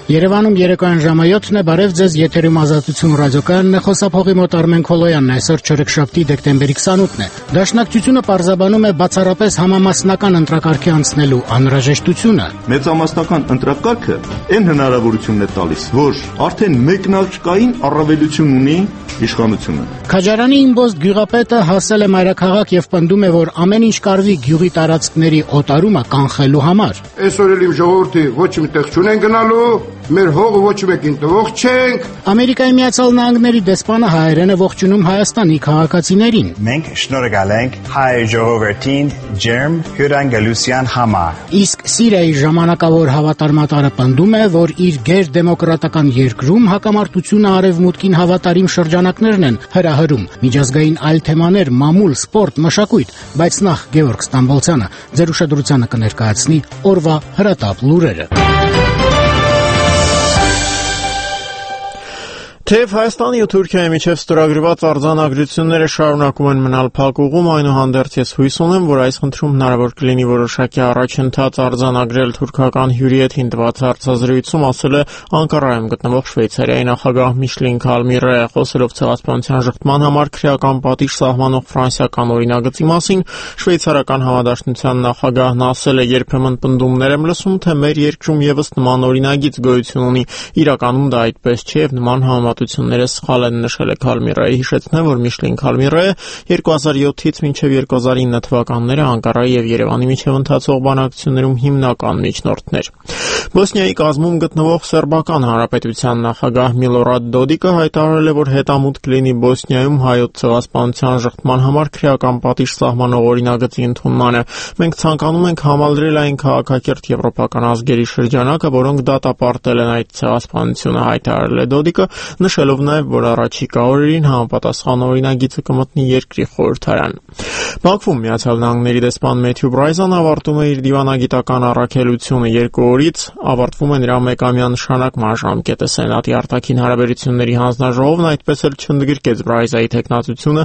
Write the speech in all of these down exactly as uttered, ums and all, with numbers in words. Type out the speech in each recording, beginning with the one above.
Երևանում երեկոյան ժամը յոթն է, բարև ձեզ, եթերում Ազատություն ռադիոկայանն է, խոսափողի մոտ Արմեն Քոլոյանն է, այսօր չորեքշաբթի դեկտեմբերի քսանութն է։ Դաշնակցությունը պարզաբանում է բացառապես համամասնական ընտրակարգի անցնելու անհրաժեշտությունը։ Մեծամասնական ընտրակարգը այն հնարավորությունն է տալիս, որ արդեն մեկնարկային առավելություն ունի իշխանությունը։ Քաջարանի իմբոստ գյուղապետը հասել է մայրաքաղաք եւ պնդում է, որ ամեն ինչ կարվի գյուղի տարածքների օտարումը կանխելու համար։ Այսօր էլ իմ ժողովրդի ոչ մի տեղ չունեն գնալու, մեր հողը ոչ մեկին տվող չենք։ Ամերիկայի Միացյալ Նահանգների դեսպանը հայերեն է ողջունում Հայաստանի քաղաքացիներին։ Մենք շնորհակալ ենք հայ ժողովրդին ջերմ հյուրընկալության համար։ Իսկ Սիրիայի ժամանակավոր հավատարմատարը պնդում է, որ իր գերդեմոկրատական երկրում հակամարտությունը արևմուտքին հավատարիմ շրջանակներն են հրահրում, միջազգային այլ թեմաներ, մամուլ, սպորտ, մշակույթ, բայց նախ Գևորգ Ստամբոլցյանը ձեր ուշադրությանը կներկայացնի օրվա հրատապ լուրերը։ Թեև Հայաստանի ու Թուրքիայի միջև ստորագրված արձանագրությունները շարունակում են մնալ փակուղում, այնուհանդերձ ես հույս ունեմ, որ այս խնդրում հնարավոր կլինի որոշակի առաջընթաց արձանագրել թուրքական հյուրի հետ հինտված հարցազրույցում, ասել է Անկարայում գտնվող Շվեյցարիայի նախագահ Միշլին Քալմիրը, խոսելով ցեղասպանության շղթման համար քրեական պատիժ սահմանող ֆրանսիական օրինագծի մասին, շվեյցարական համադաշնության նախագահն ասել է, երբեմն պնդումներ եմ լսում, թե մեր երկրում եւս նման օրինագիծ գոյություն ունի, իրականում դա այդպես չէ եւ նման համատությունները սխալ են, նշել է Քալմիրայի, հիշեցնեմ, որ Միշլին Քալմիրը երկու հազար յոթից մինչև երկու հազար ինը թվականները Անկարայի եւ Երևանի միջև ընթացող բանակցություններում հիմնական միջնորդն էր։ Բոսնիայի կազմում գտնվող Սերբական Հանրապետության նախագահ Միլորադ Դոդիկը հայտարարել է, որ հետամուտ կլինի Բոսնիայում հայոց ցեղասպանության շղթման համար քրեական պատիժ սահմանող օրինագծի ընդունմանը։ Մենք ցանկանում ենք համալրել այն քաղաքակիրթ եվրոպական ազգերի շրջանակը, որոնք դատապարտել են այդ ցեղասպանությունը, հայտարարել է Դոդիկը, նշելով նաև, որ առաջիկա օրերին համապատասխան օրինագիծը կմտնի երկրի խորհրդարան։ Բաքվում Միացյալ Նահանգների դեսպան Մեթյու Բրայզանը ավարտում է իր դիվանագիտական առաքելությունը երկու օրից, ավարտվում է նրա մեկամյա նշանակման ժամկետը։ Սենատի արտաքին հարաբերությունների հանձնաժողովն այդպես էլ չընդգրկեց Բրայզայի տեխնացությունը,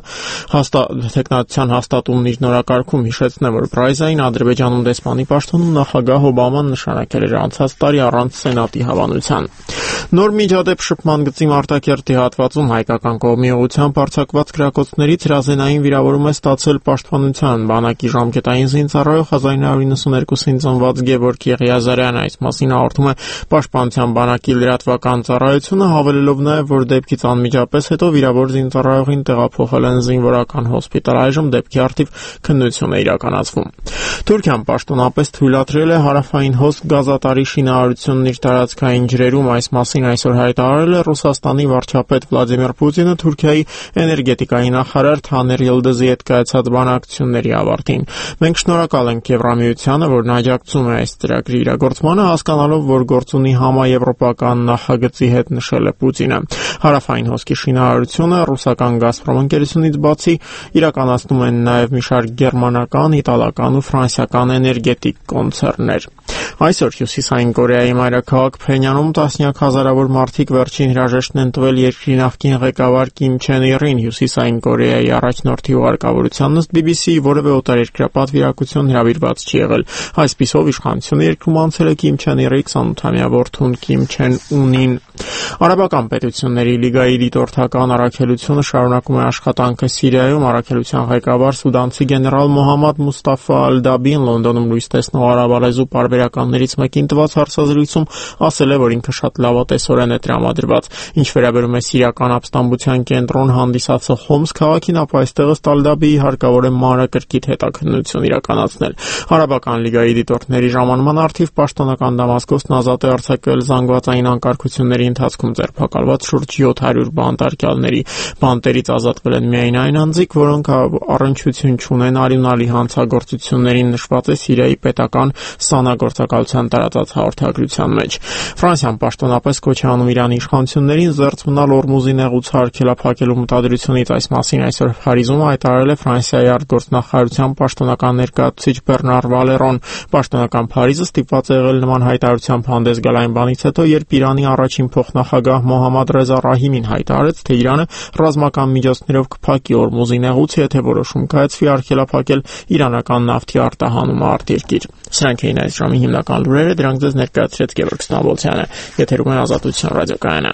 տեխնացության հաստատումն իր նորակարգում, հիշեցնեմ, որ Բրայզային Ադրբեջանում դեսպանի պաշտոնում նախագահ Օբաման նշանակել էր անցած տարի առանց Սենատի հավանության։ Նոր միջադեպ շփման գծի Մարտակերտի հատվածում հայկական կողմի ուղղությամբ արձակված գրակոծներից հրազենային վիրավորում է ստացել Պաշտպանության բանակի ժամկետային զինծառայող հազար նույն հարյուր նվաթ ծնված Գևորգ Եղիազարյանը, այս մասին հաղորդում է Պաշտպանության բանակի լրատվական ծառայությունը, հավելելով նաև, որ դեպքից անմիջապես հետո վիրավոր զինծառայողին տեղափոխել են զինվորական հոսպիտալ, այժմ դեպքի առթիվ քննություն է իրականացվում։ Թուրքիան պաշտոնապես թույլատրել է հարավային հոսք գազատարի շինարարությունն իր տարածքային ջրերում, այս մասին այսօր հայտարարել է Ռուսաստանի վարչապետ Վլադիմիր Պուտինը Թուրքիայի էներգետիկայի նախարար Թաներ Յիլդիզի հետ կայացած բանակցությունների ավարտին։ Մենք շնորհակալ ենք Եվրամիությանը, որն աջակցում է այս ծրագրի իրագործմանը, հասկանալով, որ գործ ունի համաեվրոպական նախագծի հետ, նշել է Պուտինը։ Հարավային հոսքի շինարարությունը ռուսական Գազպրոմ ընկերությունից բացի իրականացնում են նաև մի շարք գերմանական, իտալական ու ֆրանսիական էներգետիկ կոնցեռններ։ Այսօր Հյուսիսային Կորեայի մայրաքաղաք Փենյանում տասնյակ հազարավոր մարդիկ վերջին հրաժեշտն են տվել երկրի նախկին ղեկավար Կիմ Չեն Իրին։ Հյուսիսային Կորեայի առաջնորդի ուղարկավորության ըստ բի բի սի-ի որևէ օտարերկրապատ վիրակություն հրավիրված չի եղել։ Այսպիսով իշխանությունը երկրում անցել է Կիմ Չեն Իրի քսանութամյա որդուն Կիմ Չեն Ունին։ Արաբական պետությունների լիգայի դիտորդական առաքելությունը շարունակում է աշխատանքը Սիրիայում։ Առաքելության ղեկավար սուդանցի գեներալ Մոհամմադ Մուստաֆա Ալ-Դաբին Լոնդոնում լույս տեսնող արաբալեզու պարբերականներից մեկին տված հարցազրույցում ասել է, որ ինքը շատ լավատեսորեն է տրամադրված։ Ինչ վերաբերում է սիրիական ապստամբության կենտրոն հանդիսացող Հոմս քաղաքին, ապա այստեղ ըստ Ալ-Դաբիի հարկավոր է մանրակրկիտ հետաքննություն իրականացնել։ Արաբական լիգայի դիտորդների ժամանման առթիվ պաշտոնական Դամասկոսն ազատ է արձակել զանգվածային անկարգությունների ընթացքում ձերբակալված շուրջ յոթ հարյուր բանտարկյալների։ Բանտերից ազատվել են միայն այն անձիկ, որոնք առնչություն չունեն արյունալի հանցագործություններին, նշված է Սիրիայի պետական սանագործակալության տարածած հաղորդագրության մեջ։ Ֆրանսիան պաշտոնապես կոչ է անում Իրանի իշխանություններին զերծ մնալ Օրմուզի նեղուց արգելափակելու մտադրությունից։ Այս մասին այսօր Փարիզում հայտարարել է Ֆրանսիայի արտգործնախարարության պաշտոնական ներկայացուցիչ Բեռնար Վալերոն։ Պաշտոնական Փարիզը ստիպված է եղել նման հայտարարությամբ հանդես գալ այն բանից հետո, երբ Իրանի առաջին փոխնախագահ Մոհամմադ Ռեզա Ռահիմին հայտարարեց, թե Իրանը ռազմական միջոցներով կփակի Օրմուզի նեղուց, եթե որոշում կայացվի արգելափակել իրանական նավթի արտահանումը արտերկիր։ Սրանք էին այս ժամի հիմնական լուրերը, դրանք ձեզ ներկայացրեց Գևորգ Ստամբոլցյանը։ Եթերում է Ազատություն ռադիոկայանը։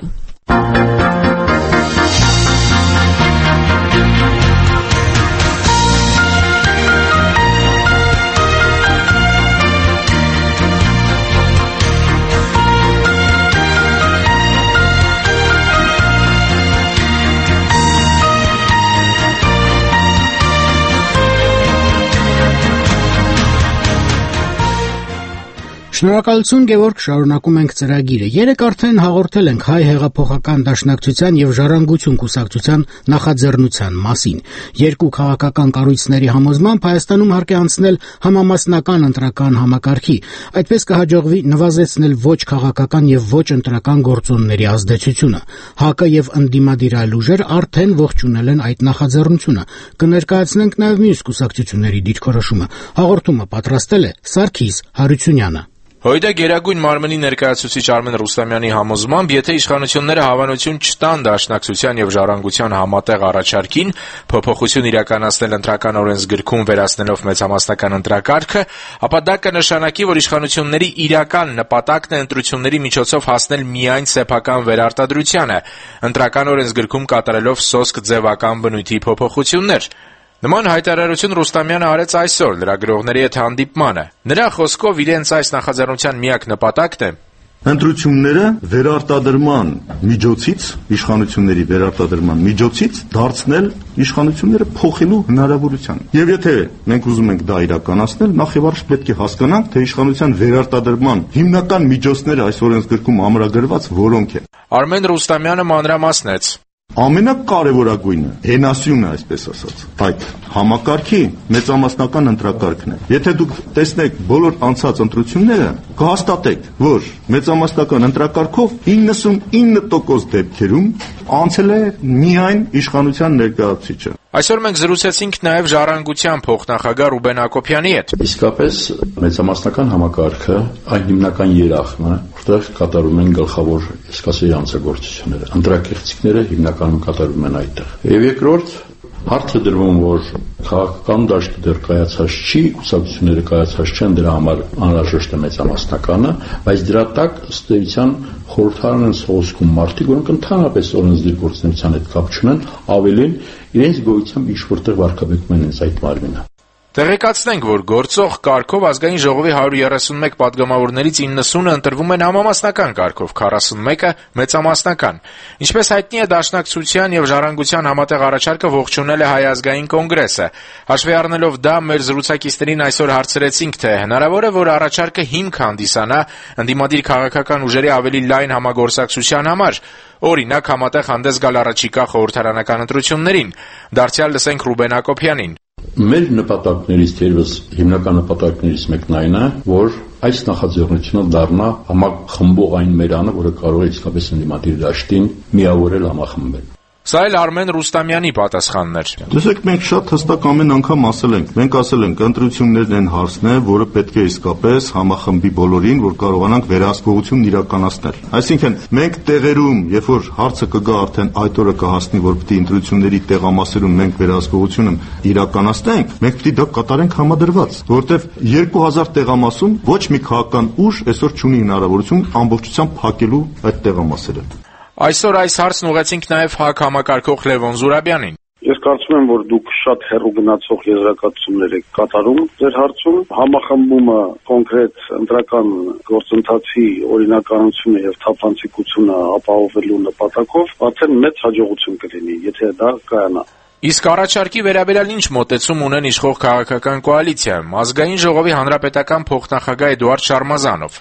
Շնորհակալություն Գևորգ, շարունակում ենք ծրագիրը։ Երեկ արդեն հաղորդել ենք Հայ հեղափոխական դաշնակցության եւ Ժառանգություն կուսակցության նախաձեռնության մասին։ Երկու քաղաքական կառույցների համոզմամբ Հայաստանում հարկ է անցնել համամասնական ընտրական համակարգի, այդպես կհաջողվի նվազեցնել ոչ քաղաքական եւ ոչ ընտրական գործոնների ազդեցությունը։ ՀԱԿ-ը եւ ընդդիմադիր այլ ուժեր արդեն ողջունել են այդ նախաձեռնությունը։ Կներկայացնենք նաեւ մյուս կուսակցությունների դիրքորոշումը։ Հաղորդումը պատրաստել է Սարգիս Հարությունյանը։ Հույդը Գերագույն մարմնի ներկայացուցիչ Արմեն Ռուստամյանի համոզմամբ, եթե իշխանությունները հավանություն չտան Դաշնակցության եւ Ժառանգության համատեղ առաջարկին փոփոխություն իրականացնել ընտրական օրենսգրքում վերացնելով մեծամասնական ընտրակարգը, ապա դա կնշանակի, որ իշխանությունների իրական նպատակն է ընտրությունների միջոցով հասնել միայն սեփական վերարտադրությանը, ընտրական օրենսգրքում կատարելով սոսկ ձևական բնույթի փոփոխություններ։ Նման հայտարարություն Ռուստամյանը արեց այսօր լրագրողների հետ հանդիպմանը։ Նրա խոսքով իրենց այս նախաձեռնության միակ նպատակն է ընտրությունները վերարտադրման միջոցից, իշխանությունների վերարտադրման միջոցից դարձնել իշխանությունները փոխելու հնարավորության։ Եվ եթե մենք ուզում ենք դա իրականացնել, նախ եւ առաջ պետք է հասկանանք, թե իշխանության վերարտադրման հիմնական միջոցները այս օրենսգրքում ամրագրված որոնք են։ Արմեն Ռուստամյանը մանրամասնեց. Ամենակարևորագույնը հենասյունը, այսպես ասած, այդ համակարգի մեծամասնական ընտրակարգն է։ Եթե դուք տեսնեք բոլոր անցած ընտրությունները, կհաստատեք, որ մեծամասնական ընտրակարգով իննսունինը տոկոս դեպքերում անցել է միայն իշխանության ներկայացուցիչը։ Այսօր մենք զրուցեցինք նաև Ժառանգության փոխնախագահ Ռուբեն Հակոբյանի հետ։ Իսկապես մեծամասնական համակարգը այն հիմնական երախն է, որտեղ կատարում են գլխավոր, իսկ ասել անձագործությունները, ընտրակեղծիքները հիմնականում կատարվում են այդտեղ։ Եվ երկրորդ հարցը դրվում, որ քաղաքական դաշտը դեռ կայացած չի, կուսակցությունները կայացած չեն, դրա համար անհրաժեշտ է մեծամասնականը, բայց դրա տակ ըստ էության խորհրդարան են սոսկում մարդիկ, որոնք ընդհանրապես օրենսդիր գործունեության հետ կապ չունեն, ավելին իրենց գոյությամբ ինչ-որտեղ վարկաբեկում են հենց այդ մարմինը։ Տեղեկացնենք, որ գործող կարգով ազգային ժողովի հարյուր երեսունմեկ պատգամավորներից իննսունը ընտրվում են համամասնական կարգով, քառասունմեկը մեծամասնական։ Ինչպես հայտնի է, Դաշնակցության եւ Ժառանգության համատեղ առաջարկը ողջունել է Հայ ազգային կոնգրեսը։ Հաշվի առնելով դա, մեր զրուցակիցներին այսօր հարցրեցինք, թե հնարավոր է, որ առաջարկը հիմք հանդիսանա ընդդիմադիր քաղաքական ուժերի ավելի լայն համագործակցության համար, օրինակ համատեղ հանդես գալ առաջիկա խորհրդարանական ընտրություններին։ Դարձյալ լսենք Ռուբեն Հակոբյանին։ Մեր նպատակներից թերևս հիմնական նպատակներից մեկն այն է, որ այս նախաձեռնությունը դառնա համախմբող այն մերանը, որը կարող է իսկապես ընդդիմադիր դաշտին միավորել, համախմբել։ Սա էլ Արմեն Ռուստամյանի պատասխանն էր։ Տեսեք, մենք շատ հստակ ամեն անգամ ասել ենք, մենք ասել ենք, ընտրություններն են հարցն է, որը պետք է իսկապես համախմբի բոլորին, որ կարողանանք վերահսկողություն իրականացնել։ Այսինքն, մենք տեղերում, երբ որ հարցը կգա արդեն այդ օրը կհասնի, որ պետք է ընտրությունների տեղամասերում մենք վերահսկողությունը իրականացնենք, մենք պետք է դա կատարենք համադրված, որովհետև երկու հազար տեղամասում ոչ մի քաղաքական ուժ այսօր չունի հնարավորություն ամբողջությամբ փակելու այդ տեղամասերը։ Այսօր այս հարցն ուղեցինք նաև ՀԱԿ համակարգող Լևոն Զուրաբյանին։ Ես կարծում եմ, որ դուք շատ հեռու գնացող եզրակացություններ եք կատարում ձեր հարցում։ Համախմբումը կոնկրետ ընտրական գործընթացի օրինականությունը եւ թափանցիկությունը ապահովելու նպատակով արդեն մեծ հաջողություն կլինի, եթե դա կայանա։ Իսկ առաջարկի վերաբերյալ ինչ մոտեցում ունեն իշխող քաղաքական կոալիցիայում, Ազգային ժողովի հանրապետական փոխնախագահ Էդուարդ Շարմազանով։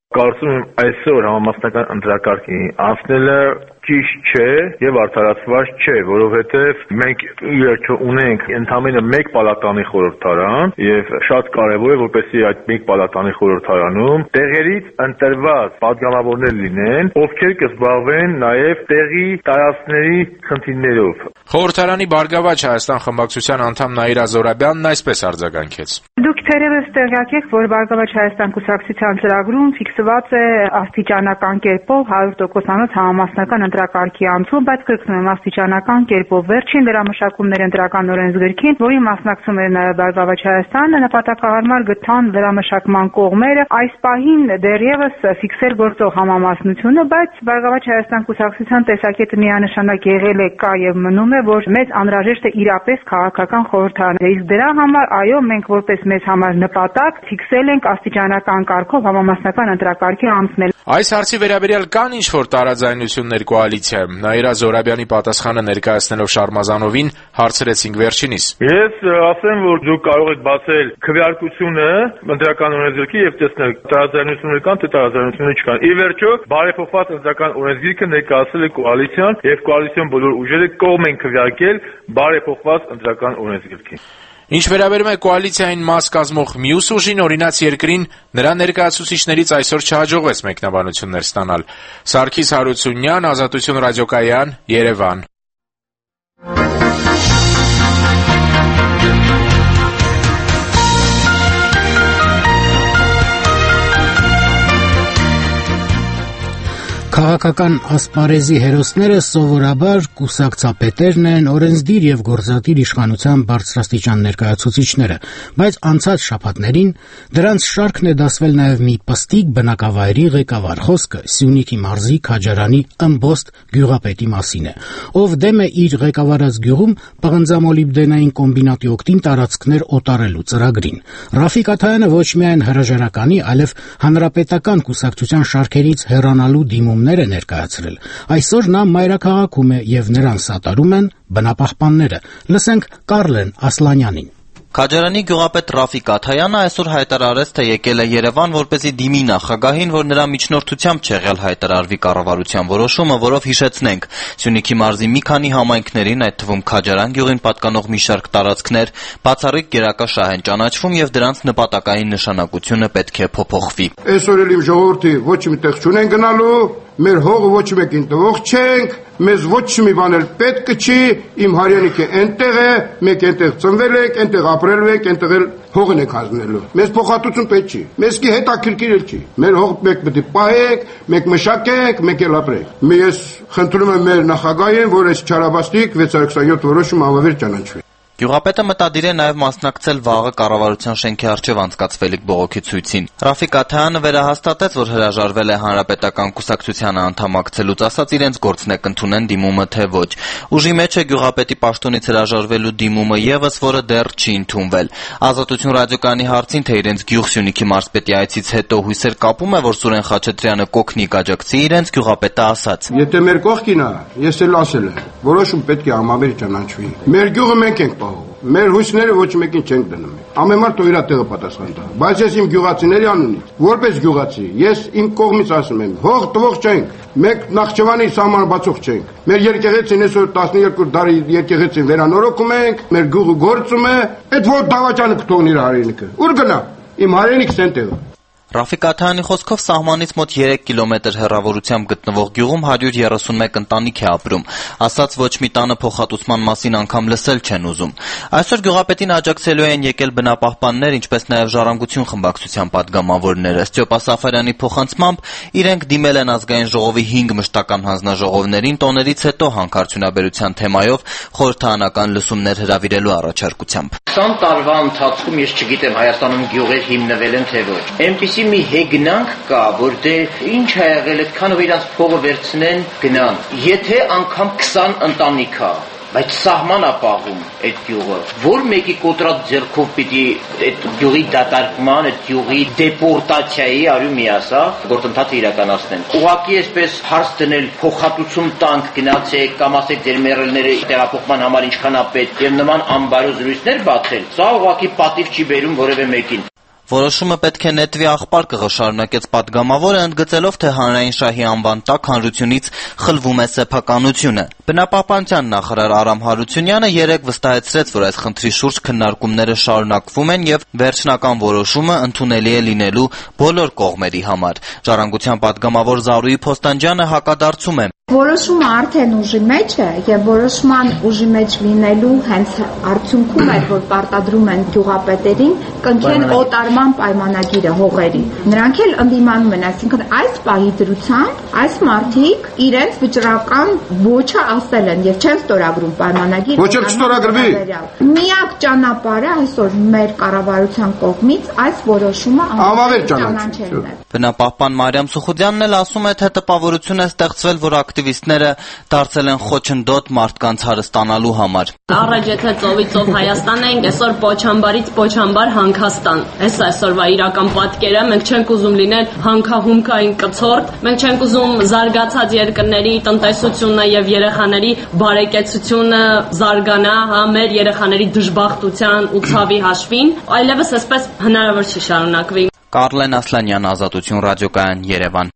Կարծում եմ այսօր համամասնական ընտրակարգի անցնելը ճիշտ չէ եւ արդարացված չէ, որովհետեւ մենք իհարկե ունենք ընդամենը մեկ պալատանի խորհրդարան եւ շատ կարեւոր է որպեսզի այդ մեկ պալատանի խորհրդարանում տեղերից ընտրված պատգամավորներ լինեն, ովքեր կզբաղվեն նաեւ տեղի տարածքների խնդիրներով։ Խորհրդարանի Բարգավաճ Հայաստան խմբակցության անդամ Նաիրա Զորաբյանն այսպես արձագանքեց. Դուք թերևս տեղյակ եք, որ Բարգավաճ Հայաստան կուսակցության ծրագրում ֆիքսված է աստիճանական կերպով հարյուր տոկոսանոց համամասնական ընտրակարգի անցում, բայց կրկնում եմ աստիճանական կերպով վերջին վերամշակումներ ընտրական օրենսգրքին, որի մասնակցում էր նաև Բարգավաճ Հայաստանը, նպատակահարմար գտան վերամշակման կողմերը այս պահին դեռևս ֆիքսել գործող համամասնությունը, բայց Բարգավաճ Հայաստան կուսակցության տեսակետը միանշանակ եղել է, կա եւ մնում է, որ մեզ անհրաժեշտ է իրապես քաղաքական խորհրդարան։ Իսկ դրա համար այո, մենք որպես մեզ համար նպատակ ֆիքսել ենք աստիճանական կարգով համամասնական ընտրակարգի անցնել։ Այս հարցի վերաբերյալ կան ինչ-որ տարաձայնություններ կոալիցիայում։ Նաիրա Զորաբյանի պատասխանը ներկայացնելով Շարմազանովին հարցրեցինք վերջինիս։ Ես ասեմ, որ դուք կարող եք բացել քվեարկությունը ընտրական օրենսգիրքի եւ տեսնել տարաձայնություններ կան, թե տարաձայնություններ չկան։ Ի վերջո, բարեփոխված ընտրական օրենսգիրքը ներկայացել է կոալիցիան եւ կոալիցիոն բոլոր ուժերը կողմ են քվեարկել բարեփոխված ընտրական օրենսգիրքին։ Ինչ վերաբերում է կոալիցիային մաս կազմող մյուս ուժին, օրինաց երկրին, նրա ներկայացուցիչներից այսօր չհաջողվեց մեկնաբանություններ ստանալ։ Սարգիս Հարությունյան, Ազատություն ռադիոկայան, Երևան։ Քաղաքական ասպարեզի հերոսները սովորաբար կուսակցապետերն են, օրենսդիր եւ գործադիր իշխանության բարձրաստիճան ներկայացուցիչները, բայց անցած շաբաթներին դրանց շարքն է դասվել նաեւ մի պստիկ բնակավայրի ղեկավար, խոսքը Սյունիքի մարզի Քաջարանի ըմբոստ գյուղապետի մասին է, ով դեմ է իր ղեկավարած գյուղում պղնձամոլիբդենային կոմբինատի օգտին տարածքներ օտարելու ծրագրին։ Ռաֆիկ Աթայանը ոչ միայն հրաժարականի, այլև հանրապետական կուսակցության շարքերից հեռանալու դիմում է ներկայացրել։ Այսօր նա մայրաքաղաքում է եւ նրան սատարում են բնապահպանները։ Լսենք Կարլեն Ասլանյանին։ Քաջարանի գյուղապետ Ռաֆիկ Աթայանը այսօր հայտարարեց, թե եկել է Երևան, որպեսզի դիմի նախագահին, որ նրա միջնորդությամբ չի եղել հայտարարվի կառավարության որոշումը, որով հիշեցնենք, Սյունիքի մարզի մի քանի համայնքներին, այդ թվում Քաջարան գյուղին պատկանող մի շարք տարածքներ, բացառիկ գերակաշահ են ճանաչվում եւ դրանց նպատակային նշանակությունը պետք է փոփոխվի։ Այսօր էլ իմ ժողովրդի ոչ մի տեղ չունեն գնալու, մեր հողը ոչ մեկին տվող չենք, մեզ ոչ մի բան էլ պետք չի, իմ հայրենիքը այնտեղ է, մենք այնտեղ ծնվել ենք, այնտեղ ապրել ենք, այնտեղ էլ հողն ենք հանձնելու։ Մեզ փոխհատուցում պետք չի, մեզ կի հետաքրքիր էլ չի։ Մեր հողը մենք պետք է պահենք, մենք մշակենք, մենք էլ ապրենք։ Ես խնդրում եմ մեր նախագահին, որ այս չարաբաստիկ վեց հարյուր քսաներկու որոշումը անվավեր ճանաչվի։ Գյուղապետը մտադիր է նաև մասնակցել վաղը կառավարության շենքի առջև անցկացվելիք բողոքի ցույցին։ Ռաֆիկ Աթայանը վերահաստատեց, որ հրաժարվել է հանրապետական կուսակցությանը անդամակցելուց, ասաց իրենց գործն է կընդունեն դիմումը թե ոչ։ Ուժի մեջ է գյուղապետի պաշտոնից հրաժարվելու դիմումը եւս, որը դեռ չի ընդունվել։ Ազատություն ռադիոկայանի հարցին, թե իրենց գյուղ Սյունիքի մարզպետի այցից հետո հույսեր կապում է, որ Սուրեն Խաչատրյանը կօգնի կաջակցի իրենց, գյուղապետը ասաց. Եթե մեր կողքին է, ես էլ ասել եմ, որոշում պետք է համաբեր ճանաչվի։ Մեր գյուղը մենք ենք մեր հույսները ոչ մեկին չենք դնում։ Ամեն մարդ իր տեղը պատասխան տա։ Բայց ես իմ գյուղացիների անունից, որպես գյուղացի, ես իմ կողմից ասում եմ, հող տվող չենք։ Մենք Նախճեվանի սահմանը բացող չենք։ Մեր եկեղեցին այսօր տասներկու տարի եկեղեցին վերանորոգում ենք, մեր գյուղը գործում է, այդ որ դավաճանը կթողնի իր հայրենիքը։ Ուր գնա։ Իմ հայրենիքս այնտեղ է։ Ռաֆիկ Աթայանի խոսքով սահմանից մոտ երեք կիլոմետր հեռավորությամբ գտնվող գյուղում հարյուր երեսունմեկ ընտանիք է ապրում։ Ասաց, ոչ մի տանը փոխհատուցման մասին անգամ լսել չեն ուզում։ Այսօր գյուղապետին աջակցելու են եկել բնապահպաններ, ինչպես նաև Ժառանգություն խմբակցության պատգամավորները։ Ստյոպա Սաֆարյանի փոխանցմամբ իրենք դիմել են ազգային ժողովի հինգ մշտական հանձնաժողովներին տոներից հետո հանքարդյունաբերության թեմայով խորհրդարանական լսումներ հրավիրելու առաջարկությամբ։ քսան տարվա ընթացքում ես չգիտեմ Հայաստանում գյուղեր հիմնվել են թե ոչ։ Այնպիսի մի հեգնանք կա, որ դե ինչ ա եղել, այդքանով իրանց փողը վերցնեն, գնան։ Եթե անգամ քսան ընտանիք է, բայց սահման է պահում այդ գյուղը, որ մեկի կոտրած ձեռքով պիտի այդ գյուղի դատարկման, այդ գյուղի դեպորտացիայի արյու միասա գործընթացը իրականացնեն։ Ուղղակի այսպես հարց դնել, փոխհատուցում տանք, գնացեք կամ ասեք ձեր մեռելները տեղափոխման համար ինչքան է պետք եւ նման անբարո զրույցներ բացել, սա ուղղակի պատիվ չի բերում որևէ մեկին։ Որոշումը պետք է նետվի աղբարկը, շարունակեց պատգամավորը, ընդգծելով, թե հանրային շահի անվան տակ հանրությունից խլվում է սեփականությունը։ Բնապահպանության նախարար Արամ Հարությունյանը երեկ վստահեցրեց, որ այս խնդրի շուրջ քննարկումները շարունակվում են եւ վերջնական որոշումը ընդունելի է լինելու բոլոր կողմերի համար։ Ժառանգության պատգամավոր Զարուհի Փոստանջյանը հակադարձում է. Որոշումը արդեն ուժի մեջ է եւ որոշման ուժի մեջ լինելու հենց արդյունքում է, որ պարտադրում են գյուղապետերին կնքեն օտարման պայմանագիրը հողերի։ Նրանք էլ ընդդիմանում են, այսինքն այս պահի դրությամբ այս մարդիկ իրենց վճռական ոչը ասել են եւ չեն ստորագրում պայմանագիր։ Ոչ էլ չստորագրվի։ Միակ ճանապարհը այսօր մեր կառավարության կողմից այս որոշումը անվավեր ճանաչելն է։ Բնապահպան Մարիամ Սուխուդյանն էլ ասում է, թե տպավորություն է ստեղծվել, որ ակտիվիստները դարձել են խոչընդոտ մարդկանց հարստանալու համար։ Առաջ եթե ծովից ծով Հայաստան էինք, այսօր Պոչամբարից Պոչամբար Հանքաստան։ Այս այսօրվա իրական պատկերը, մենք չենք ուզում լինել հանքահումքային կցորդ, մենք չենք ուզում զարգացած երկրների տնտեսությունը եւ երեխաների բարեկեցությունը զարգանա, հա, մեր երեխաների դժբախտության ու ցավի հաշվին, այլևս այսպես հնարավոր չի շարունակվի։ Կարլեն Ասլանյան, Ազատություն ռադիոկայան, Երևան։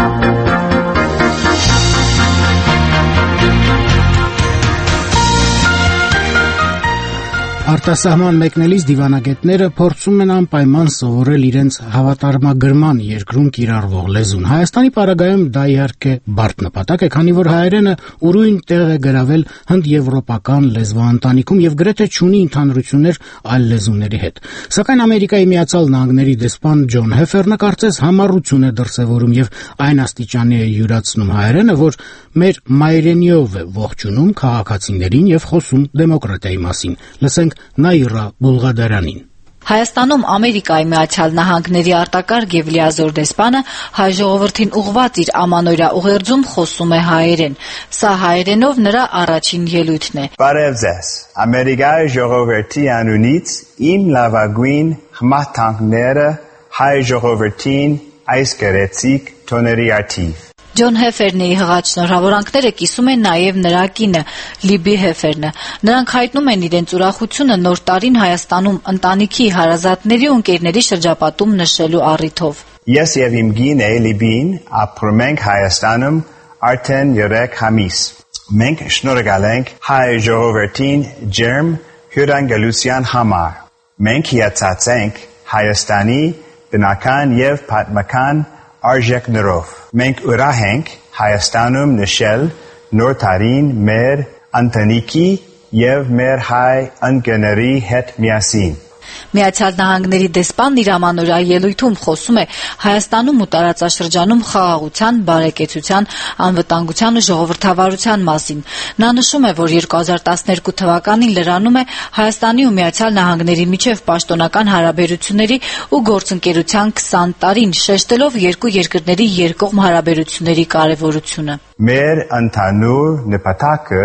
Արտասահման մեկնելիս դիվանագետները փորձում են անպայման սովորել իրենց հավատարմագրման երկրում կիրառվող լեզուն։ Հայաստանի պարագայում դա իհարկե բարդ նպատակ է, քանի որ հայերենը ուրույն տեղ է գրավել հնդեվրոպական լեզվաընտանիքում եւ գրեթե չունի ընդհանրություններ այլ լեզուների հետ։ Սակայն Ամերիկայի Միացյալ Նահանգների դեսպան Ջոն Հեֆերնը կարծես համառություն է դրսևորում եւ այն աստիճանի է յուրացնում հայերենը, որ մեր մայրենիով է ողջունում քաղաքացիներին եւ խոսում դեմոկրատիայի մասին։ Լսենք Նաիրա Բուլղադարանին։ Հայաստանում Ամերիկայի Միացյալ Նահանգների արտակարգ եւ լիազոր դեսպանը հայ ժողովրդին ուղղված իր ամանորյա ուղերձում խոսում է հայերեն։ Սա հայերենով նրա առաջին ելույթն է։ Բարև ձեզ։ Ամերիկայի ժողովրդի անունից իմ լավագույն խմախտանքները հայ ժողովրդին այս գեղեցիկ տոների արդիվ։ Ջոն Հեֆերնի հղած շնորհավորանքները կիսում են նաև նրա կինը Լիբի Հեֆերնը։ Նրանք հայտնում են իրենց ուրախությունը նոր տարին Հայաստանում ընտանիքի, հարազատների ու ընկերների շրջապատում նշելու առիթով։ Ես եւ իմ կինը Լիբին ապրում ենք Հայաստանում արդեն երեք ամիս։ Մենք շնորհակալ ենք հայ ժողովրդին ջերմ հյուրընկալության համար։ Մենք հիացած ենք Հայաստանի բնական եւ պատմական արժեքներով։ Մենք ուրախ ենք Հայաստանում նշել նոր տարին մեր ընտանիքի եւ մեր հայ ընկերների հետ միասին։ Միացյալ Նահանգների դեսպանն իր ամանորյա ելույթում խոսում է Հայաստանում ու տարածաշրջանում խաղաղության, բարեկեցության, անվտանգության ու ժողովրդավարության մասին։ Նա նշում է, որ երկու հազար տասներկու թվականին լրանում է Հայաստանի ու Միացյալ Նահանգների միջև պաշտոնական հարաբերությունների ու գործընկերության քսան տարին, շեշտելով երկու երկրների երկկողմ հարաբերությունների կարևորությունը։ Մեր ընդհանուր նպատակը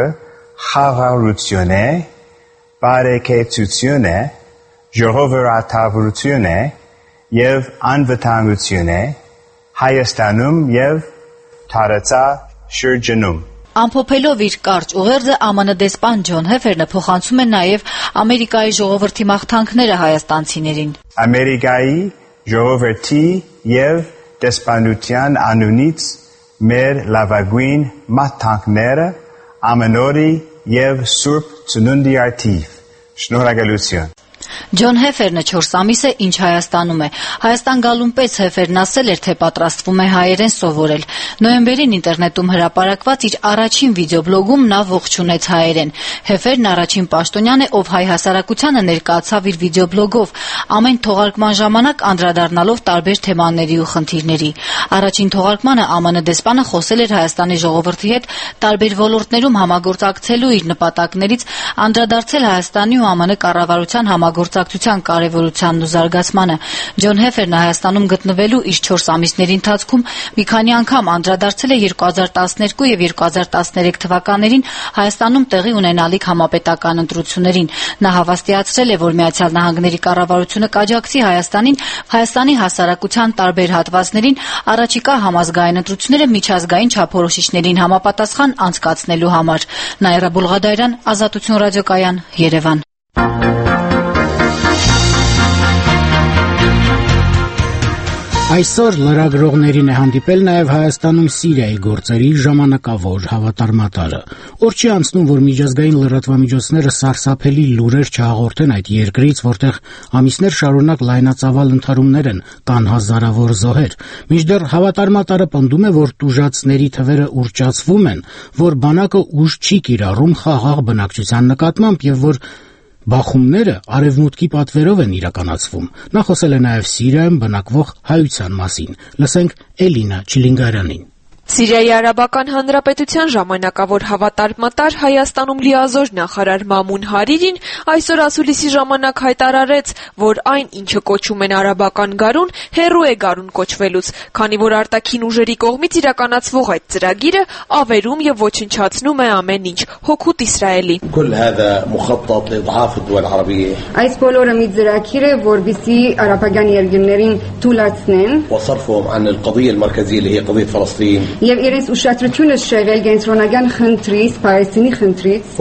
խաղաղություն է, բարեկեցություն է, ժողովրդավարություն է եւ անվտանգություն է Հայաստանում եւ տարածաշրջանում։ Ամփոփելով իր կարճ ուղերձը ԱՄՆ դեսպան Ջոն Հեֆերնը փոխանցում է նաեւ Ամերիկայի ժողովրդի մաղթանքները հայաստանցիներին։ Ամերիկայի ժողովրդի եւ դեսպանության անունից մեր լավագույն մաղթանքները ամենօրի եւ Սուրբ Ծնունդի արդիվ։ Շնորհակալություն։ Ջոն Հեֆերնը չորս ամիս է, ինչ Հայաստանում է։ Հայաստան գալուն պես Հեֆերն ասել էր, թե պատրաստվում է հայերեն սովորել։ Նոյեմբերին ինտերնետում հրապարակված իր առաջին վիդեոբլոգում նա ողջունեց հայերեն։ Հեֆերն առաջին պաշտոնյան է, ով հայ հասարակությանը ներկայացավ իր վիդեոբլոգով, ամեն թողարկման ժամանակ անդրադառնալով տարբեր թեմաների ու խնդիրների։ Առաջին թողարկմանը ԱՄՆ դեսպանը խոսել էր Հայաստանի ժողովրդի հետ տարբեր ոլորտներում համագործակցելու իր նպատակներից, անդրադարձել Հայաստանի ու ԱՄՆ կառավարության համագործակցության կարևորությանն ու զարգացմանը։ Ջոն Հեֆերն Հայաստանում գտնվելու իր չորս ամիսների ընթացքում մի քանի անգամ անդրադարձել է երկու հազար տասներկու եւ երկու հազար տասներեք թվականներին Հայաստանում տեղի ունենալիք համապետական ընտրություններին։ Նա հավաստիացրել է, որ Միացյալ Նահանգների կառավարությունը կաջակցի Հայաստանին Հայաստանի հասարակության տարբեր հատվածներին առաջիկա համազգային ընտրությունները միջազգային չափորոշիչներին համապատասխան անցկացնելու համար։ Նաիրա Բուլղադարյան, Ազատություն ռադիոկայան, Երևան։ Այսօր լրագրողներին է հանդիպել նաև Հայաստանում Սիրիայի գործերի ժամանակավոր հավատարմատարը։ Օր չի անցնում, որ միջազգային լրատվամիջոցները սարսափելի լուրեր չհաղորդեն այդ երկրից, որտեղ ամիսներ շարունակ լայնածավալ ընդհարումներ են, կան հազարավոր զոհեր։ Մինչդեռ հավատարմատարը պնդում է, որ տուժածների թվերը ուռճացվում են, որ բանակը ուժ չի կիրառում խաղաղ բնակչության նկատմամբ եւ որ բախումները արևմուտքի պատվերով են իրականացվում։ Նա խոսել է նաև Սիրիայում բնակվող հայության մասին։ Լսենք Էլինա Չիլինգարյանին։ Սիրիայի Արաբական Հանրապետության ժամանակավոր հավատարմատար Հայաստանում լիազոր նախարար Մամուն Հարիրին այսօր ասուլիսի ժամանակ հայտարարեց, որ այն, ինչը կոչում են արաբական գարուն, հեռու է գարուն կոչվելուց, քանի որ արտաքին ուժերի կողմից իրականացվող այդ ծրագիրը ավերում եւ ոչնչացնում է ամեն ինչ, հօգուտ Իսրայելի։ Այս բոլորը մի ծրագիր է, որովհետեւ արաբական երկրներին թույլատնեն եւ իրենց ուշադրությունը շեղել կենտրոնական խնդրից, Պալեստինի խնդրից։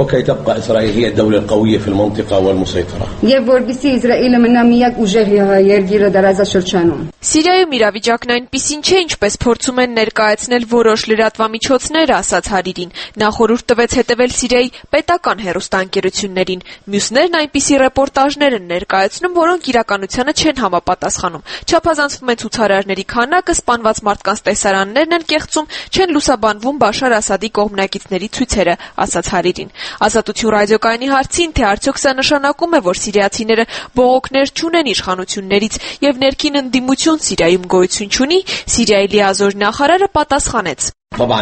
Եվ որովհետեւ Իսրայելը մնա միակ ուժեղ երկիրը դարաշրջանում։ Սիրիայում իրավիճակն այնպիսին չէ, ինչպես փորձում են ներկայացնել որոշ լրատվամիջոցներ, ասաց Հարիրին։ Նա խորհուրդ տվեց հետևել Սիրիայի պետական հեռուստաընկերություններին։ Մյուսներն այնպիսի ռեպորտաժներ են ներկայացնում, որոնք իրականությանը չեն համապատասխանում։ Չափազանցվում են ցուցարարների քանակը, սպանված մարդկանց տեսարաններն են կեղծում, չեն լուսաբանվում Բաշար Ասադի կողմնակիցների ցույցերը, ասաց Հարիրին։ Ազատություն ռադիոկայանի հարցին, թե արդյոք սա նշանակում է, որ սիրիացիները բողոքներ չունեն իշխանություններից եւ ներքին ընդդիմություն Սիրիայում գոյություն չունի, Սիրիայի լիազոր նախարարը պատասխանեց.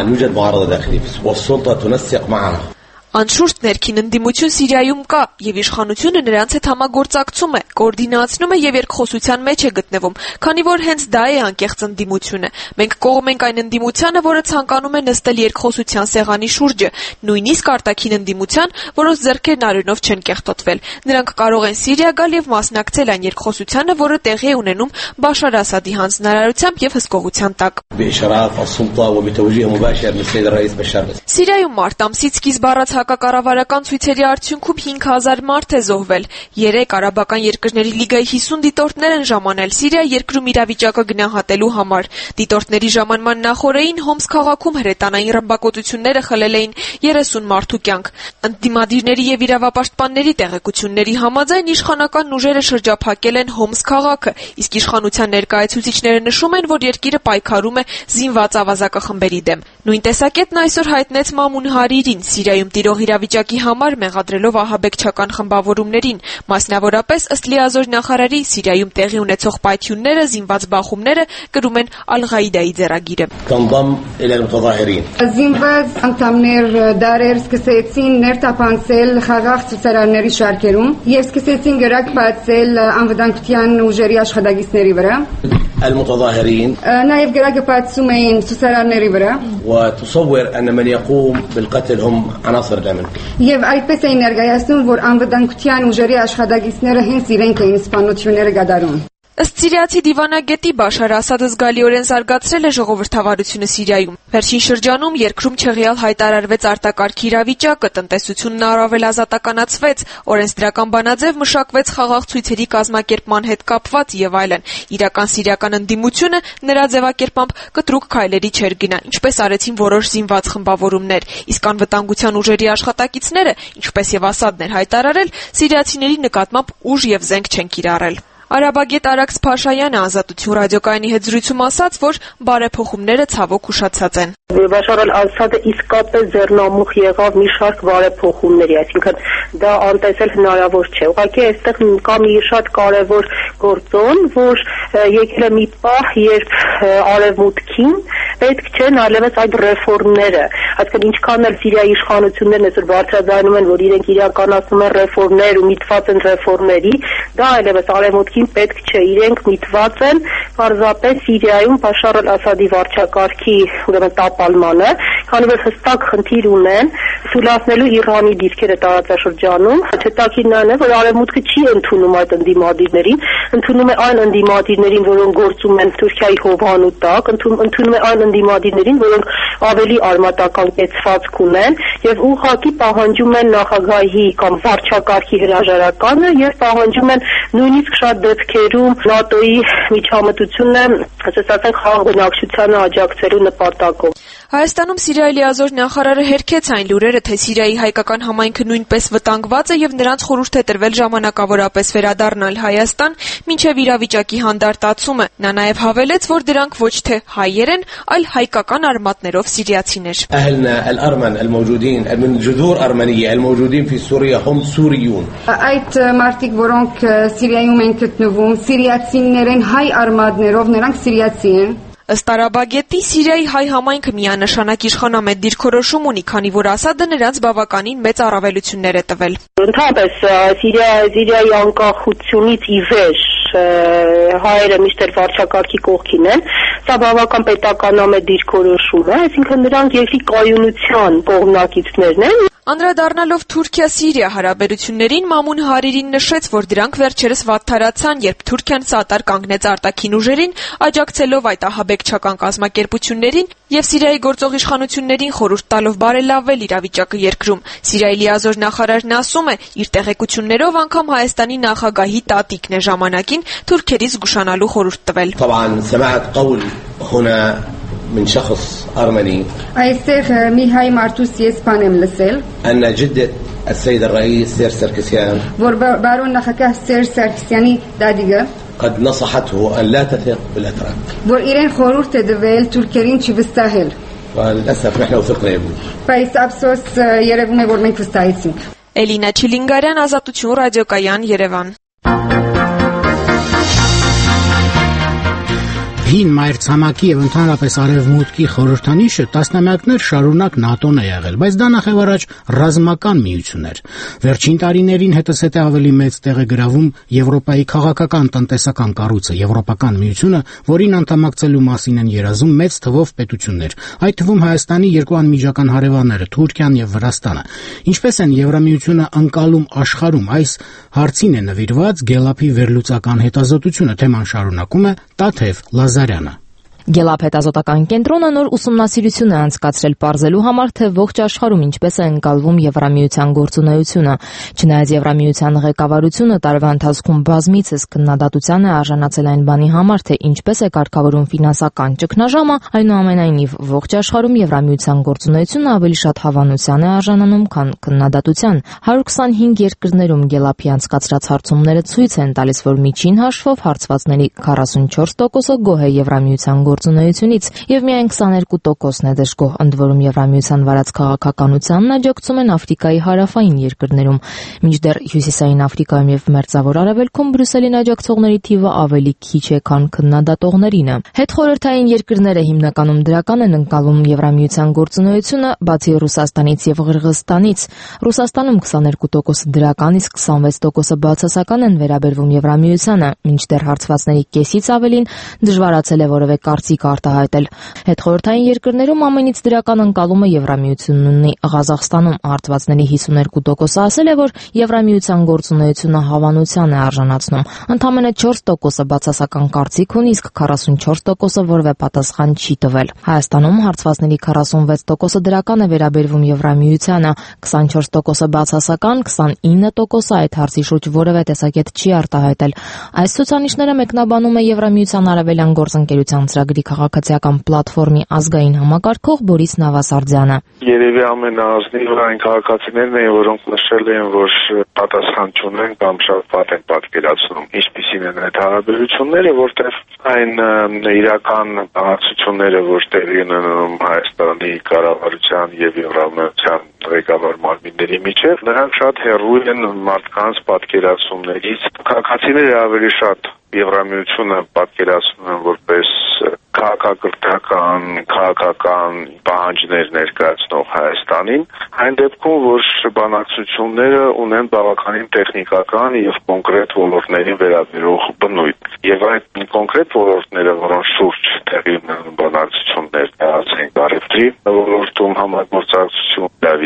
Անշուշտ ներքին ընդդիմություն Սիրիայում կա եւ իշխանությունը նրանց հետ համագործակցում է, կոորդինացնում է եւ երկխոսության մեջ է գտնվում, քանի որ հենց դա է անկեղծ ընդդիմությունը։ Մենք կողմ ենք այն ընդդիմությանը, որը ցանկանում է նստել երկխոսության սեղանի շուրջը, նույնիսկ արտաքին ընդդիմության, որոնց ձեռքերն արյունով չեն կեղտոտվել։ Նրանք կարող են Սիրիա գալ եւ մասնակցել այն երկխոսությանը, որը տեղի է ունենում Բաշար Ասադի հանձնարարությամբ եւ հսկողության տակ։ Սիրիայում մարտ ամսից սկիզբ առած հակակառավարական ցույցերի արդյունքում հինգ հազար մարդ է զոհվել։ Երեք արաբական երկրների լիգայի հիսուն դիտորդներ են ժամանել Սիրիա երկրում իրավիճակը գնահատելու համար։ Դիտորդների ժամանման նախօրեին Հոմս քաղաքում հրետանային ռմբակոծությունները խլել էին երեսուն մարդու կյանք։ Ընդդիմադիրների եւ իրավապաշտպանների տեղեկությունների համաձայն իշխանական ուժերը շրջափակել են Հոմս քաղաքը, իսկ իշխանության ներկայացուցիչները նշում են, որ երկիրը պայքարում է զինված ավազակախմբերի դեմ։ Նույն տեսակետն այսօր հայտնեց Մամուն Հարիրին Սիրիայում տիրող իրավիճակի համար մեղադրելով ահաբեկչական խմբավորումներին, մասնավորապես ըստ լիազոր նախարարի Սիրիայում տեղի ունեցող պայթյունները, զինված բախումները կրում են Ալ-Ղաիդայի ձեռագիրը։ Զինված անդամներ դարեր սկսեցին ներթափանցել խաղաղ ցուցարարների շարքերում եւ սկսեցին գրակ բացել անվտանգության ուժերի աշխատակիցների վրա։ Նաև գրակը բացում էին ցուցարարների վրա։ Եվ այդպես էին ներկայացնում, որ անվտանգության ուժերի աշխատակիցները հենց իրենք էին սպանությունները կատարում։ Ըստ սիրիացի դիվանագետի Բաշար Ասադը զգալիորեն զարգացրել է ժողովրդավարությունը Սիրիայում։ Վերջին շրջանում երկրում չեղյալ հայտարարվեց արտակարգ իրավիճակը, տնտեսությունն առավել ազատականացվեց, օրենսդրական բանաձև մշակվեց խաղաղ ցույցերի կազմակերպման հետ կապված եւ այլն։ Իրական սիրիական ընդդիմությունը նրա ձևակերպամբ կտրուկ քայլերի չէր գնա, ինչպես արեցին որոշ զինված խմբավորումներ, իսկ անվտանգության ուժերի աշխատակիցները, ինչպես եւ Ասադն էր հայտարարել, սիրիացիների նկատմամբ ուժ եւ զենք չեն կիրառել։ Արաբագետ Արաքս Փաշայանը Ազատություն ռադիոկայանի հետ զրույցում ասաց, որ բարեփոխումները ցավոք ուշացած են։ Բաշար Ասադը իսկապես ձեռնամուխ եղավ մի շարք բարեփոխումների, այսինքն դա անտեսել հնարավոր չէ։ Ուղղակի այստեղ կա մի շատ կարևոր գործոն, որ եկել է մի պահ, երբ արևմուտքին պետք չեն այլևս այդ ռեֆորմները, այսինքն ինչքան էլ Սիրիայի իշխանություններն այսօր բարձրաձայնում են, որ իրենք իրականացնում են ռեֆորմներ ու միտված են ռեֆորմների, դա այլևս արևմուտքին պետք չէ, իրենք միտված են պարզապես Սիրիայում Բաշար Ասադի վարչակարգի ուրեմն տապալմանը, քանի որ հստակ խնդիր ունեն, սուլացնելու Իրանի դիրքերը տարածաշրջանում։ Հետաքրքիրն այն է, որ Արևմուտքը չի ընդունում այդ ընդդիմադիրներին, ընդունում է այն ընդդիմադիրներին, որոնք գործում են Թուրքիայի հովանու տակ, ընդունում է այն ընդդիմադիրներին, որոնք ավելի արմատական կեցվածք ունեն եւ ուղղակի պահանջում են նախագահի կամ վարչակարգի հրաժարականը եւ պահանջում են նույնիսկ շատ դեպքերում ՆԱՏՕ-ի միջամտությունը, ասես ասենք, խաղաղ բնակչությանը աջակցելու նպատակով։ Հայաստանում Սիրիայի լիազոր նախարարը հերքեց այն լուրերը, թե Սիրիայի հայկական համայնքը նույնպես վտանգված է եւ նրանց խորհուրդ է տրվել ժամանակավորապես վերադառնալ Հայաստան մինչեւ իրավիճակի հանդարտացումը։ Նա նաեւ հավելեց, որ դրանք ոչ թե հայեր են, այլ հայկական արմատներով սիրիացիներ։ Այդ մարդիկ, որոնք Սիրիայում են գտնվում, սիրիացիներ են, հայ արմատներով, նրանք սիրիացի են։ Ըստ Արաբագետի, Սիրիայի հայ համայնքը միանշանակ իշխանամետ դիրքորոշում ունի, քանի որ Ասադը նրանց բավականին մեծ առավելություններ է տվել։ Ընդհանրապես Սիրիայի անկախությունից ի վեր հայերը միշտ էլ վարչակարգի կողքին են, սա բավական պետականամետ դիրքորոշում է, այսինքն նրանք երկրի կայունության կողմնակիցներն են։ Անդրադառնալով Թուրքիա-Սիրիա հարաբերություններին, Մամուն Հարիրին նշեց, որ դրանք վերջերս վատթարացան, երբ Թուրքիան սատար կանգնեց արտաքին ուժերին, աջակցելով այդ ահաբեկչական կազմակերպություններին եւ Սիրիայի գործող իշխանություններին խորհուրդ տալով բարելավել իրավիճակը երկրում։ Սիրիայի լիազոր նախարարն ասում է, իր տեղեկություններով անգամ Հայաստանի նախագահի տատիկն է ժամանակին թուրքերից զգուշանալու խորհուրդ տվել։ من شخص أرمني այստեղ մի հայ մարդուս ես բան եմ լսել أن جدة السيد الرئيس سير سركسيان որ բարոն նախագահ Սերժ Սարգսյանի դադիգը قد نصحته أن لا تثق بالأتراك որ իրեն խորհուրդ է տվել թուրքերին չվստահել وللأسف نحن وثقنا به բայց ափսոս երևում է որ մենք վստահեցինք Էլինա Չիլինգարյան, Ազատություն ռադիոկայան, Երևան։ Հին մայրցամաքի եւ ընդհանրապես արևմուտքի խորհրդանիշը տասնամյակներ շարունակ ՆԱՏՕ-ն է եղել, բայց դա նախևառաջ ռազմական միություն էր։ Վերջին տարիներին հետզհետե ավելի մեծ տեղ է գրավում Եվրոպայի քաղաքական տնտեսական կառույցը, Եվրոպական միությունը, որին անդամակցելու մասին են երազում մեծ թվով պետություններ, այդ թվում Հայաստանի երկու անմիջական հարևանները՝ Թուրքիան եւ Վրաստանը։ Ինչպես են Եվրամիությունը ընկալում աշխարհում, այս հարցին է նվիրված Գելափի վերլուծական հետազոտությունը, թեման շարունակում է Տաթև Լազարյանը։ Գելափ հետազոտական կենտրոնը նոր ուսումնասիրություն է անցկացրել պարզելու համար, թե ողջ աշխարհում ինչպես է ընկալվում Եվրամիության գործունեությունը։ Չնայած Եվրամիության ղեկավարությունը տարվա ընթացքում բազմիցս քննադատության է արժանացել այն բանի համար, թե ինչպես է կարգավորում ֆինանսական ճգնաժամը, այնուամենայնիվ ողջ աշխարհում Եվրամիության գործունեությունը ավելի շատ հավանության է արժանանում, քան քննադատության։ հարյուր քսանհինգ երկրներում Գելափի անցկացրած հարցումները ցույց են տալիս, որ միջին հաշվով հարցվածների քառասունչորս տոկոսը գոհ է Եվրամիության գործունեությունից եւ միայն քսաներկու տոկոսն է դժգոհ, ընդ որում Եվրամիության վարած քաղաքականությանն աջակցում են Աֆրիկայի հարավային երկրներում, մինչդեռ Հյուսիսային Աֆրիկայում եւ Մերձավոր Արևելքում Բրյուսելին աջակցողների թիվը ավելի քիչ է, քան քննադատողներինը։ Հետխորհրդային երկրները հիմնականում դրական են ընկալում Եվրամիության գործունեությունը, բացի Ռուսաստանից եւ Ղրղըզստանից։ Ռուսաստանում քսաներկու տոկոսը դրական, իսկ քսանվեց տոկոսը բացասական են վերաբերվում Եվրամիությանը, մինչդեռ հարցվածների կեսից ավելին դժվարացել է որևէ կարծիք արտահայտել։ Հետխորհրդային երկրներում ամենից դրական ընկալումը Եվրամիությունն ունի Ղազախստանում հարցվածների հիսուներկու տոկոսը ասել է, որ Եվրամիության գործունեությունը հավանության է արժանացնում։ Ընդամենը չորս տոկոսը բացասական կարծիք ունի, իսկ քառասունչորս տոկոսը որևէ պատասխան չի տվել։ Հայաստանում հարցվածների քառասունվեց տոկոսը դրական է վերաբերվում Եվրամիությանը, քսանչորս տոկոսը բացասական, քսանինը տոկոսը այդ հարցի շուրջ որևէ տեսակետ չի արտահայտել։ Այս ցուցանիշները մեկնաբանում է Եվրամիության արևելյան գործընկերության ծրագրի քաղաքացիական պլատֆորմի ազգային համակարգող Բորիս Նավասարդյանը։ Երևի ամենաազնիվ այն քաղաքացիներն են, որոնք նշել են, որ պատասխան չունեն կամ շատ վատ են պատկերացնում ինչպիսին են այդ հարաբերությունները, որտեղ այն իրական բանակցությունները, որ տեղի են ունենում Հայաստանի կառավարության եւ Եվրամիության ղեկավար մարմինների միջև, նրանք շատ հեռու են մարդկանց պատկերացումներից։ Քաղաքացիները ավելի շատ Եվրամիությունը պատկերացնում են որպես քաղաքակրթական, քաղաքական պահանջներ ներկայացնող Հայաստանին, այն դեպքում, որ բանակցությունները ունեն բավականին տեխնիկական եւ կոնկրետ ոլորտներին վերաբերող բնույթ։ Եվ այդ կոնկրետ ոլորտները, որոնց շուրջ տեղի ունեն բանակցություններ, ասենք առևտրի ոլորտում համագործակցություն, վիզաների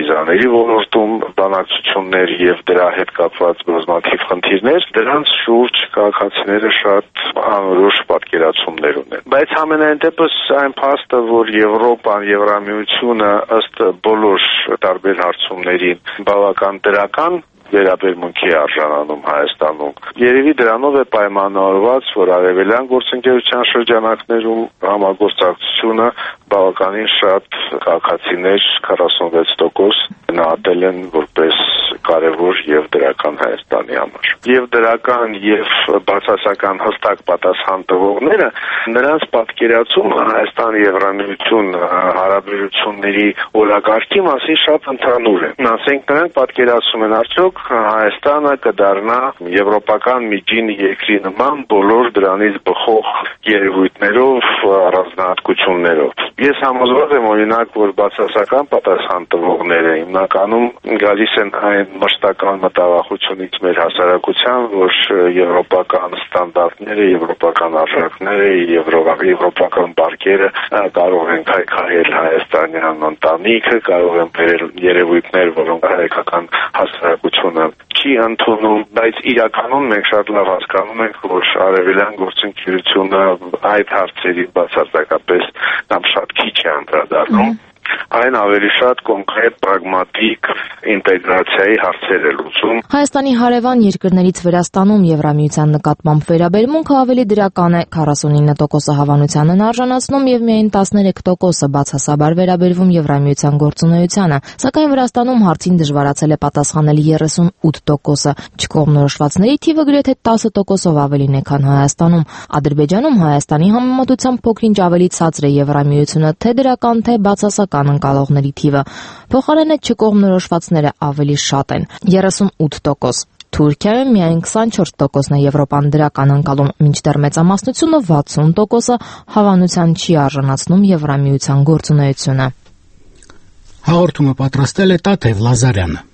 Գյուղատնտեսությունների ոլորտում բանակցություններ եւ դրա հետ կապված բազմաթիվ խնդիրներ, դրանց շուրջ քաղաքացիները շատ անորոշ պատկերացումներ ունեն։ Բայց ամենայն դեպս այն փաստը, որ Եվրոպան, Եվրամիությունը ըստ բոլոր տարբեր հարցումներին բավական դրական վերաբերմունքի արժանանում Հայաստանում։ Երևի դրանով է պայմանավորված, որ արևելյան գործընկերության շրջանակներում համագործակցությունը բավականին շատ քաղաքացիներ քառասունվեց տոկոս գնահատել են որպես կարևոր եւ դրական Հայաստանի համար։ Եվ դրական եւ բացասական հստակ պատասխան տվողները նրանց պատկերացումը Հայաստան-Եվրամիություն հարաբերությունների օրակարգի մասին շատ ընդհանուր է։ Ասենք նրանք պատկերացում են արդյոք Հայաստանը կդառնա եվրոպական միջին երկրի նման բոլոր դրանից բխող երևույթներով, առանձնահատկություններով։ Ես համոզված եմ օրինակ, որ բացասական պատասխան տվողները հիմնականում գալիս են այն մշտական մտավախությունից մեր հասարակության, որ եվրոպական ստանդարտները, եվրոպական արժեքները, եվրոպական բարգերը կարող են քայքայել հայաստանյան ընտանիքը, կարող են բերել երևույթներ, որոնք հայկական հասարակությունը չի ընդունում, բայց իրականում մենք շատ լավ հասկանում ենք, որ արևելյան գործընկերությունը այդ հարցերի բացարձակապես կամ շատ քիչ է անդրադառնում, այն ավելի շատ կոնկրետ պրագմատիկ ինտեգրացիայի հարցեր է լուծում։ Հայաստանի հարևան երկրներից Վրաստանում Եվրամիության նկատմամբ վերաբերմունքը ավելի դրական է, քառասունինը տոկոսը հավանությանն արժանացնում եւ միայն տասներեք տոկոսը բացասաբար վերաբերվում Եվրամիության գործունեությանը, սակայն Վրաստանում հարցին դժվարացել է պատասխանել երեսունութ տոկոսը, չկողմնորոշվածների թիվը գրեթե տասը տոկոսով ավելին է, քան Հայաստանում։ Ադրբեջանում Հայաստանի համեմատությամբ փոքրինչ ավելի ցածր է Եվրամիությունը, թե դրական, թե բացասական ընկալողների թիվը։ Փոխարենը չկողմնորոշվածները ավելի շատ են՝ երեսունութ տոկոս։ Թուրքիայում միայն քսանչորս տոկոսն է Եվրոպան դրական ընկալում, մինչդեռ մեծամասնությունը վաթսուն տոկոսը հավանության չի արժանացնում Եվրամիության գործունեությունը։ Հաղորդումը պատրաստել է Տաթև Լազարյանը։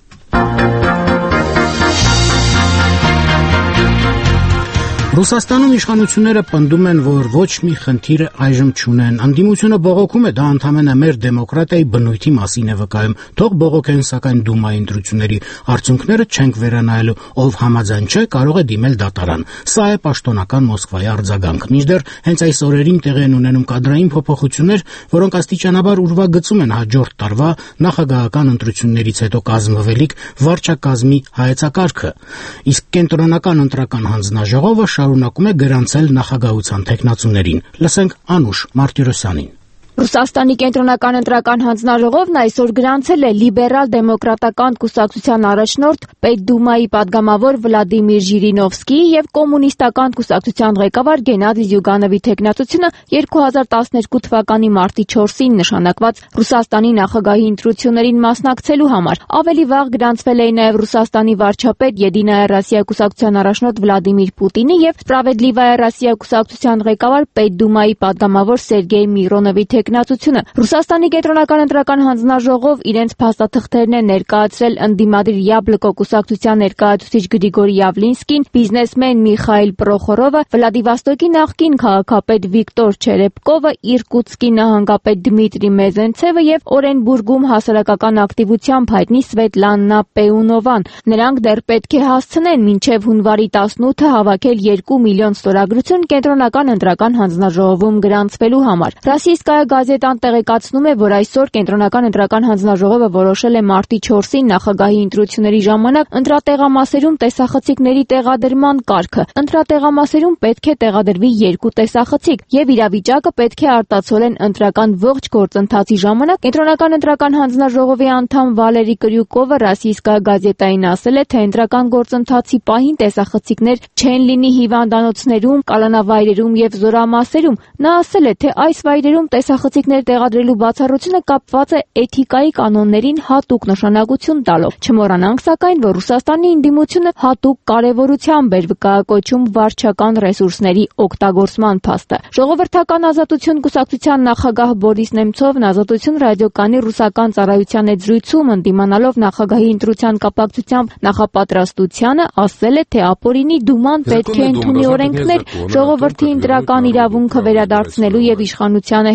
Ռուսաստանում իշխանությունները պնդում են, որ ոչ մի խնդիր այժմ չունեն։ Անդիմությունը բողոքում է, դա ընդհանրապես մեր դեմոկրատիայի բնույթի մասին է վկայում։ Թող բողոքեն, սակայն Դումայի ընտրությունների արդյունքները չենք վերանայելու, ով համաձայն չէ, կարող է դիմել դատարան։ Սա է պաշտոնական Մոսկվայի արձագանք։ Մինչդեռ հենց այս օրերին տեղի են ունենում կադրային փոփոխություններ, որոնք աստիճանաբար ուրվագծում են հաջորդ տարվա նախագահական ընտրություններից հետո կազմվելիք վարչակազմի հայեցակարգը։ Իսկ կենտրոնական ընտրական հանձնաժողովը շարունակում է գրանցել նախագահության թեկնածուներին։ Լսենք Անուշ Մարտիրոսյանին։ Ռուսաստանի կենտրոնական ընտրական հանձնաժողովն այսօր գրանցել է լիբերալ-դեմոկրատական կուսակցության առաջնորդ Պետդումայի падգամավոր Վլադիմիր Ժիրինովսկիի եւ կոմունիստական կուսակցության ղեկավար Գենադի Զյուգանովի թեկնածությունը երկու հազար տասներկու թվականի մարտի չորսին նշանակված Ռուսաստանի նախագահի ընտրություններին մասնակցելու համար։ Ավելի վաղ գրանցվել էին նաեւ Ռուսաստանի վարչապետ Եդինայա Ռոսիա կուսակցության առաջնորդ Վլադիմիր Պուտինի եւ Սպրավեդլիվայա Ռոսիա կուսակցության ղեկավար Պետդումայի падգամավոր Սերգեյ Միրոնովի տեխնացությունը։ Ռուսաստանի կենտրոնական ընտրական հանձնաժողով իրենց փաստաթղթերն է ներկայացրել ընդդիմադիր Յաբլկո կուսակցության ներկայացուցիչ Գրիգորի Յավլինսկին, բիզնեսմեն Միխայիլ Պրոխորովը, Վլադիվոստոկի նախկին քաղաքապետ Վիկտոր Չերեպկովը, Իրկուտսկի նահանգապետ Դմիտրի Մեզենցևը եւ Օրենբուրգում հասարակական ակտիվությամբ հայտնի Սվետլանա Պեունովան։ Նրանք դեռ պետք է հասցնեն մինչև հունվարի տասնութը հավաքել երկու միլիոն ստորագրություն կենտրոնական ընտրական հանձնաժողովում գրանցվելու համար։ Ռոսիյսկայա գազետան տեղեկացնում է, որ այսօր կենտրոնական ընտրական հանձնաժողովը որոշել է մարտի չորսին նախագահի ընտրությունների ժամանակ ընտրատեղամասերում տեսախցիկների տեղադրման կարգը։ Ընտրատեղամասերում պետք է տեղադրվի երկու տեսախցիկ եւ իրավիճակը պետք է արտացոլեն ընտրական ողջ գործընթացի ժամանակ։ Կենտրոնական ընտրական հանձնաժողովի անդամ Վալերի Կրյուկովը Ռոսիյսկայա գազետային ասել է, թե ընտրական գործընթացի պահին տեսախցիկներ չեն լինի հիվանդանոցներում, կալանավայրերում եւ զորամասերում։ Նա ասել է, թե այս վայրերում տեսախցիկներ տեղադրելու բացառությունը կապված է էթիկայի կանոններին հատուկ նշանակություն տալով։ Չմոռանանք սակայն, որ Ռուսաստանի ընդդիմությունը հատուկ կարևորությամբ էր վկայակոչում վարչական ռեսուրսների օգտագործման փաստը։ Ժողովրդական ազատություն կուսակցության նախագահ Բորիս Նեմցովն Ազատություն ռադիոկայանի ռուսական ծառայության հետ զրույցում ընդդիմանալով նախագահի ընտրության կապակցությամբ նախապատրաստությանը ասել է, թե ապօրինի դուման պետք է ընդունի օրենքներ ժողովրդի ընտրական իրավունքը վերադարձնելու եւ իշխանությանը հեռացնելու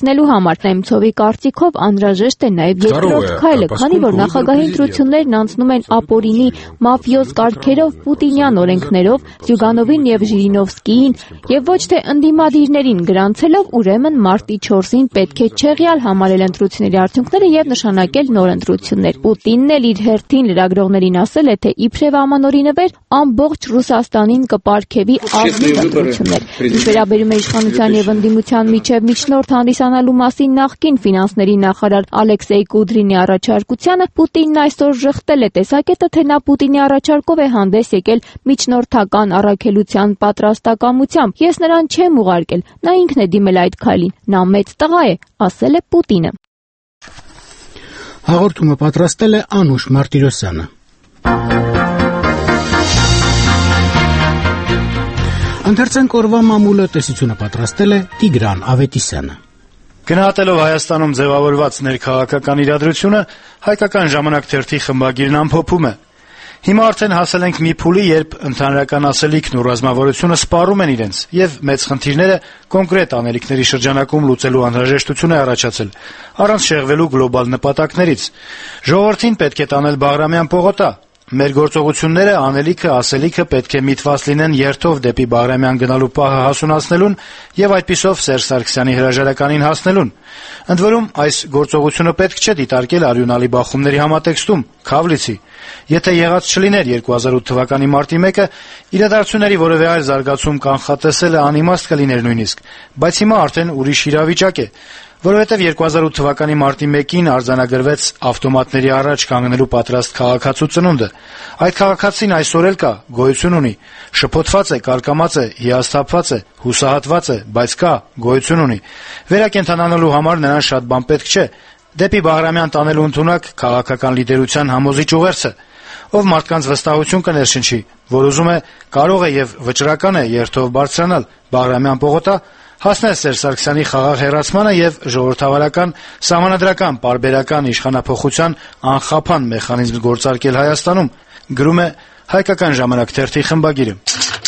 մեկնելու համար։ Նեմցովի կարծիքով անհրաժեշտ է նաև երկրորդ քայլը, քանի որ նախագահի ընտրություններն անցնում են ապօրինի մաֆիոզ կարգերով, պուտինյան օրենքներով, Զյուգանովին եւ Ժիրինովսկիին եւ ոչ թե ընդդիմադիրներին գրանցելով, ուրեմն մարտի չորսին պետք է չեղյալ համարել ընտրությունների արդյունքները եւ նշանակել նոր ընտրություններ։ Պուտինն էլ իր հերթին լրագրողներին ասել է, թե իբրև ամանորինը վեր ամբողջ Ռուսաստանին կպարգևի ազնիվ ընտրություններ։ Ինչ վերաբերում է իշխանության եւ ընդդիմության միջև միջնորդ հանդիսանալու մասին նախկին ֆինանսների նախարար Ալեքսեյ Կուդրինի առաջարկությանը, Պուտինն այսօր ժխտել է տեսակետը, թե նա Պուտինի առաջարկով է հանդես եկել միջնորդական առաքելության պատրաստակամությամբ։ Ես նրան չեմ ուղարկել, նա ինքն է դիմել այդ քայլին, նա մեծ տղա է, ասել է Պուտինը։ Հաղորդումը պատրաստել է Անուշ Մարտիրոսյանը։ Ընթերցենք օրվա մամուլը, տեսությունը պատրաստել է Տիգրան Ավետիսյանը։ Գնահատելով Հայաստանում ձևավորված ներքաղաքական իրադրությունը, Հայկական ժամանակ թերթի խմբագիրն ամփոփում է. Հիմա արդեն հասել ենք մի փուլի, երբ ընդհանրական ասելիքն ու ռազմավարությունը սպառում են իրենց, եւ մեծ խնդիրները կոնկրետ անելիքների շրջանակում լուծելու անհրաժեշտություն է առաջացել, առանց շեղվելու գլոբալ նպատակներից։ Ժողովրդին պետք է տանել Բաղրամյան պողոտա։ Մեր գործողությունները, անելիքը, ասելիքը պետք է միտված լինեն երթով դեպի Բաղրամյան գնալու պահը հասունացնելուն եւ այդպիսով Սերժ Սարգսյանի հրաժարականին հասնելուն։ Ընդ որում, այս գործողությունը պետք չէ դիտարկել արյունալի բախումների համատեքստում, Քավլիցի։ Եթե եղած չլիներ երկու հազար ութ թվականի մարտի մեկը, իրադարձությունների որևէ այլ զարգացում կանխատեսելը անիմաստ կլիներ նույնիսկ, բայց հիմա արդեն ուրիշ իրավիճակ է, որովհետև երկու հազար ութ թվականի մարտի մեկին արձանագրվեց ավտոմատների առաջ կանգնելու պատրաստ քաղաքացու ծնունդը։ Այդ քաղաքացին այսօր էլ կա, գոյություն ունի, շփոթված է, կարկամած է, հիասթափված է, հուսահատված է, բայց կա, գոյություն ունի։ Վերակենդանանալու համար նրան շատ բան պետք չէ։ Դեպի Բաղրամյան տանելու ընդունակ քաղաքական լիդերության համոզիչ ուղերձը, ով մարդկանց վստահություն կներշնչի, որ ուզում է, կարող է եւ վճռական է երթով բարձրանալ Բաղրամյան պողոտա, հասնել Սերժ Սարգսյանի խաղաղ հեռացմանը եւ ժողովրդավարական, սահմանադրական, պարբերական իշխանափոխության անխափան մեխանիզմ գործարկել Հայաստանում, գրում է Հայկական ժամանակ թերթի խմբագիրը։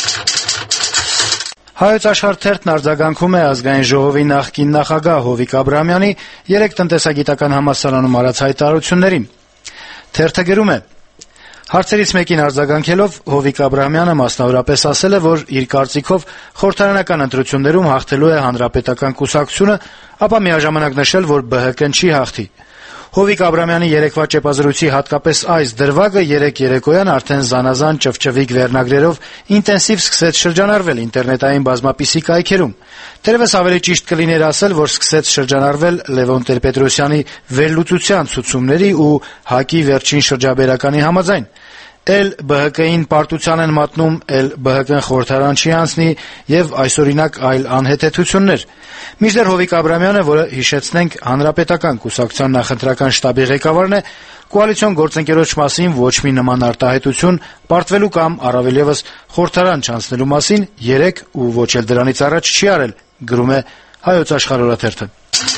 Հայոց աշխարհ թերթն արձագանքում է ազգային ժողովի նախկին նախագահ Հովիկ Աբրահամյանի երեք տնտեսագիտական համալսարանում արած հայտարարություններին։ Թերթը գրում է. Հարցերից մեկին արձագանքելով Հովիկ Աբրահամյանը մասնավորապես ասել է, որ իր կարծիքով խորհրդարանական ընտրություններում հաղթելու է Հանրապետական կուսակցությունը, ապա միաժամանակ նշել, որ Բ Հ Կ-ն չի հաղթի։ Հովիկ Աբրահամյանի երեկվա ճեպազրույցի հատկապես այս դրվագը երեկ երեկոյան արդեն զանազան ճվճվիկ վերնագրերով ինտենսիվ սկսեց շրջանառվել ինտերնետային բազմապիսի կայքերում։ Թերևս ավելի ճիշտ կլիներ ասել, որ սկսեց շրջանառվել Լևոն Տեր-Պետրոսյանի վերլուծության ցուցումների ու ՀԱԿ-ի վերջին շրջաբերականի համաձայն։ Էլ Բ Հ Կ-ին պարտության են մատնում, էլ Բ Հ Կ-ն խորհրդարան չի անցնի եւ այսօրինակ այլ անհեթեթություններ։ Մինչդեռ Հովիկ Աբրահամյանը, որը հիշեցնենք Հանրապետական կուսակցության նախընտրական շտաբի ղեկավարն է, կոալիցիոն գործընկերոջ մասին ոչ մի նման արտահայտություն պարտվելու կամ առավել եւս խորհրդարան չանցնելու մասին երեք ու ոչ էլ դրանից առաջ չի արել, գրում է Հայոց աշխարհ օրաթերթը։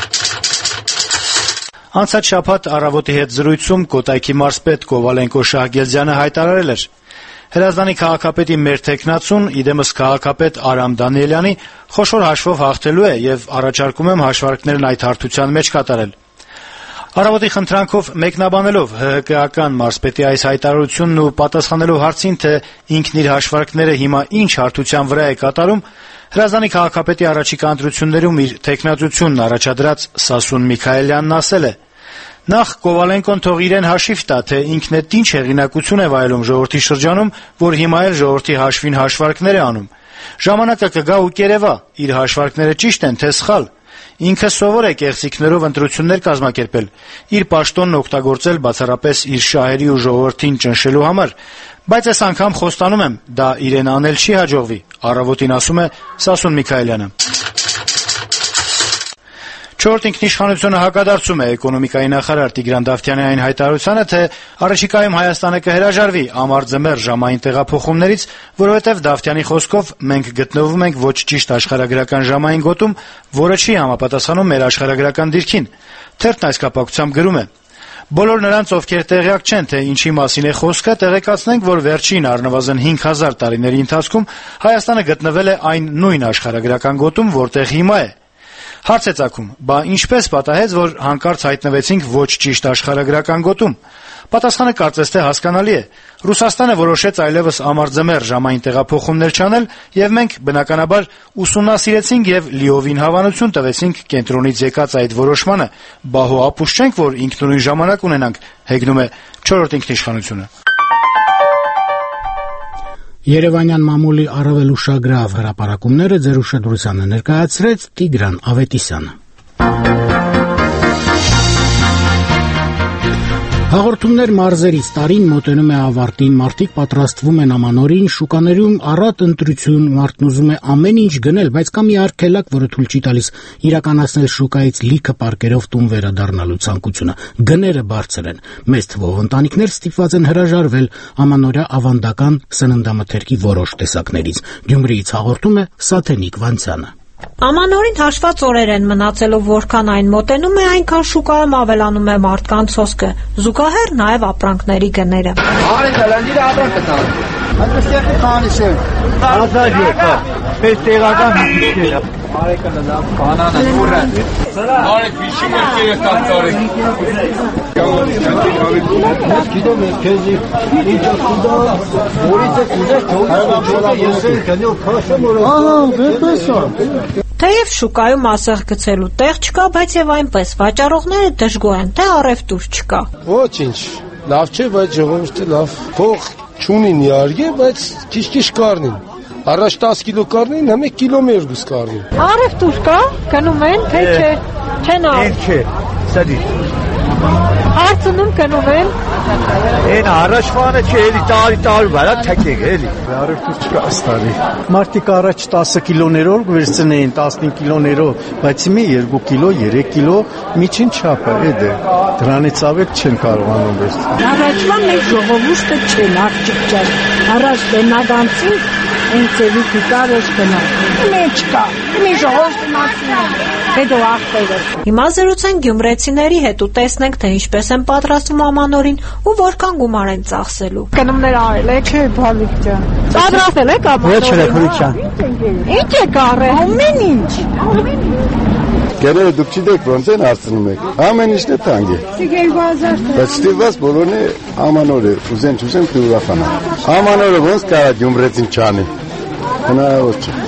Անցած շաբաթ «Առավոտ»-ի հետ զրույցում Կոտայքի մարզպետ Կովալենկո Շահգեզյանը հայտարարել էր. Հրազդանի քաղաքապետի մեր թեկնածուն, իդեմս քաղաքապետ Արամ Դանիելյանի, խոշոր հաշվով հաղթելու է եւ առաջարկում եմ հաշվարկներն այդ հարթության մեջ կատարել։ «Առավոտ»-ի խնդրանքով մեկնաբանելով Հ Հ Կ-ական մարզպետի այս հայտարարությունն ու պատասխանելու հարցին, թե ինքն իր հաշվարկները հիմա ինչ հարթության վրա է կատարում, Հրազդանի քաղաքապետի առաջիկա ընտրություններում իր թեկնածությունն առաջադրած Սասուն Միքայելյանն ասել է. Նախ Կովալենկոն թող իրեն հաշիվ տա, թե ինքն է ինչ հեղինակություն է վայելում ժողովրդի շրջանում, որ հիմա էլ ժողովրդի հաշվին հաշվարկներ է անում։ Ժամանակը կգա ու կերևա, իր հաշվարկները ճիշտ են, թե սխալ։ Ինքը սովոր է կեղծիքներով ընտրություններ կազմակերպել, իր պաշտոնն օգտագործել բացառապես իր շահերի ու ժողովրդին ճնշելու համար, բայց այս անգամ խոստանում եմ, դա իրեն անել չի հաջողվի, «Առավոտ»-ին ասում է Սասուն Միքայելյանը։ Չորրորդ ինքնիշխանությունը հակադարձում է էկոնոմիկայի նախարար Տիգրան Դավթյանի այն հայտարարությանը, թե առաջիկայում Հայաստանը կհրաժարվի ամառ-ձմեռ ժամային տեղափոխումներից, որովհետև Դավթյանի խոսքով մենք գտնվում ենք ոչ ճիշտ աշխարհագրական ժամային գոտում, որը չի համապատասխանում մեր աշխարհագրական դիրքին։ Թերթն այս կապակցությամբ գրում է. Բոլոր նրանց, ովքեր տեղյակ չեն, թե ինչի մասին է խոսքը, տեղեկացնենք, որ վերջին առնվազն հինգ հազար տարիների ընթացքում Հայաստանը գտնվել է այն նույն աշխարհագրական գոտում, որտեղ հիմա է։ Հարց է ծագում, բա ինչպես պատահեց, որ հանկարծ հայտնվեցինք ոչ ճիշտ աշխարհագրական գոտում։ Պատասխանը կարծես թե հասկանալի է։ Ռուսաստանը որոշեց այլևս ամարձմեր ժամային տեղափոխումներ չանել, եւ մենք բնականաբար ուսումնասիրեցինք եւ լիովին հավանություն տվեցինք կենտրոնից եկած այդ որոշմանը, բահո ապուշ չենք, որ ինքնուրույն ժամանակ ունենանք, հեգնում է չորրորդ ինքնիշխանությունը։ Երևանյան մամուլի առավել ուշագրավ հրապարակումները ձեր ուշադրությանը ներկայացրեց Տիգրան Ավետիսյանը։ Հաղորդումներ մարզերից տարին մոտենում է ավարտին, մարդիկ պատրաստվում են ամանորին, շուկաներում առատ ընտրություն, մարդն ուզում է ամեն ինչ գնել, բայց կա մի արգելակ, որը թույլ չի տալիս իրականացնել շուկայից լիքը պարկերով տուն վերադառնալու ցանկությունը։ Գները բարձր են։ Մեծ թվով ընտանիքներ ստիպված են հրաժարվել ամանորյա ավանդական սննդամթերքի որոշ տեսակներից։ Գյումրիից հաղորդում է Սաթենիկ Վանցյանը։ Ամանորին հաշված օրեր են մնացելով, որքան այն մոտենում է, այնքան շուկայում ավելանում է մարդկանց հոսքը, զուգահեռ նաև ապրանքների գները։ Արեք լանդիրը ապրանքը տան։ Այդտեղ քանիշ է։ Ազատ է, պես տեղական հյուսիքները։ Արեկը լավ, բանանը, ֆուրը։ Արեք վիշի մերկերը տան տարեք։ Ես գիտեմ ես քեզի ինչ ասուդա, որից է կուզես թողնի ես էլ գնալ քաշեմ որ։ Ահա, վերպես է։ Թեև շուկայում ասեղ գցելու տեղ չկա, բայց եւ այնպես վաճառողները դժգոհ են, թե առևտուր չկա։ Ոչինչ, լավ չէ, բայց ժողովուրդը լավ փող չունին իարգե, բայց քիչ-քիչ կառնին։ Առաջ տասը կիլո կառնին, հիմա մեկ կիլո մերգուս կառնին։ Առևտուր կա, գնում են, թե չէ։ Չեն առ։ Չէ, սադի։ Հարցնում գնում են։ Այն առաջվանը չէ, էլի տարի տարի վրա թեքեք, էլի։ Առևտուր չկա աստարի։ Մարդիկ առաջ տասը կիլոներով վերցնեին, տասնհինգ կիլոներով, բայց հիմա երկու կիլո, երեք կիլո միջին չափը է դե։ Դրանից ավել չեն կարողանում վերցնել։ Առաջվա մեր ժողովուրդը չեն աղջիկ ջան։ Առաջ բնականցին ինձևի դիտարոս գնալ։ Մեջ կա։ Մի ժողովուրդը մացնում։ Հետո ախտերը։ Հիմա զրուցենք գյումրեցիների հետ ու տեսնենք, թե ինչպես են պատրաստվում ամանորին ու որքան գումար են ծախսելու։ Գնումներ արել եք, չէ, բալիկ ջան։ Պատրաստել եք ամանորին։ Ոչ, քրիչան։ Ինչ է կարել։ Ամեն ինչ։ Ամեն ինչ։ Գները դուք չդեք ոնց են հարցնում եք։ Ամեն ինչն է տանգ է։ Սիգեր բազար։ Բայց ստիպված բոլորն է ամանորը ուզեն չուզեն դուրախանա։ Ամանորը ոնց կարա գյումրեցին չանի։ Հնարավոր չէ։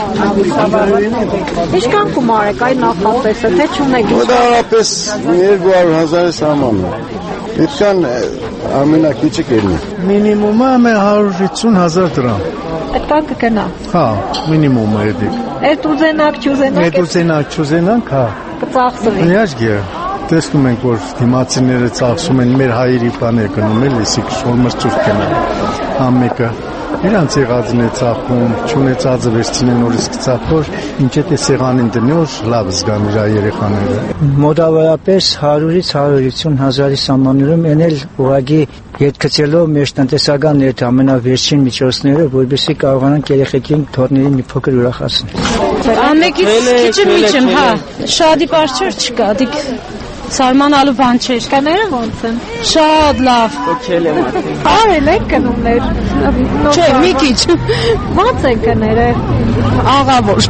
Ինչքան գումար եք այն նախատեսը, թե չունեք։ Մոտավորապես երկու հարյուր հազար սահմանում է։ Ինչքան ամենակիչը կերնի։ Մինիմումը մե հարյուր վաթսուն հազար դրամ։ Այդքան կգնա։ Հա, մինիմումը է դիք։ Այդ ուզենակ, չուզենակ։ Այդ ուզենակ, չուզենակ, հա։ Կծախսվի։ Իհարկե, տեսնում ենք, որ դիմացիները ծախսում են մեր հայերի բաներ գնում էլ, իսկ շորմրծուր կնան։ Ամեկը իրանց եղածն է ծախում, չունեցածը վերցին են նորից կծախոր, ինչ է սեղանին դնի, որ լավ զգան իր երեխաները։ Մոտավորապես հարյուրից հարյուր վաթսուն հազարի սահմաններում են էլ ուղղակի հետգծելով մեր տնտեսական այդ ամենավերջին միջոցները, որովհետեւ կարողանանք երեխեքին թորների մի փոքր ուրախացնել։ Ամեկից քիչ միջն, հա, շադի բարձր չկա, դիք Սարմանալու բան չէ։ Կները ոնց են։ Շատ լավ։ Կոչել եմ արդեն։ Արել եք կնումներ։ Չէ, մի քիչ։ Ոնց են կները։ Աղավոր։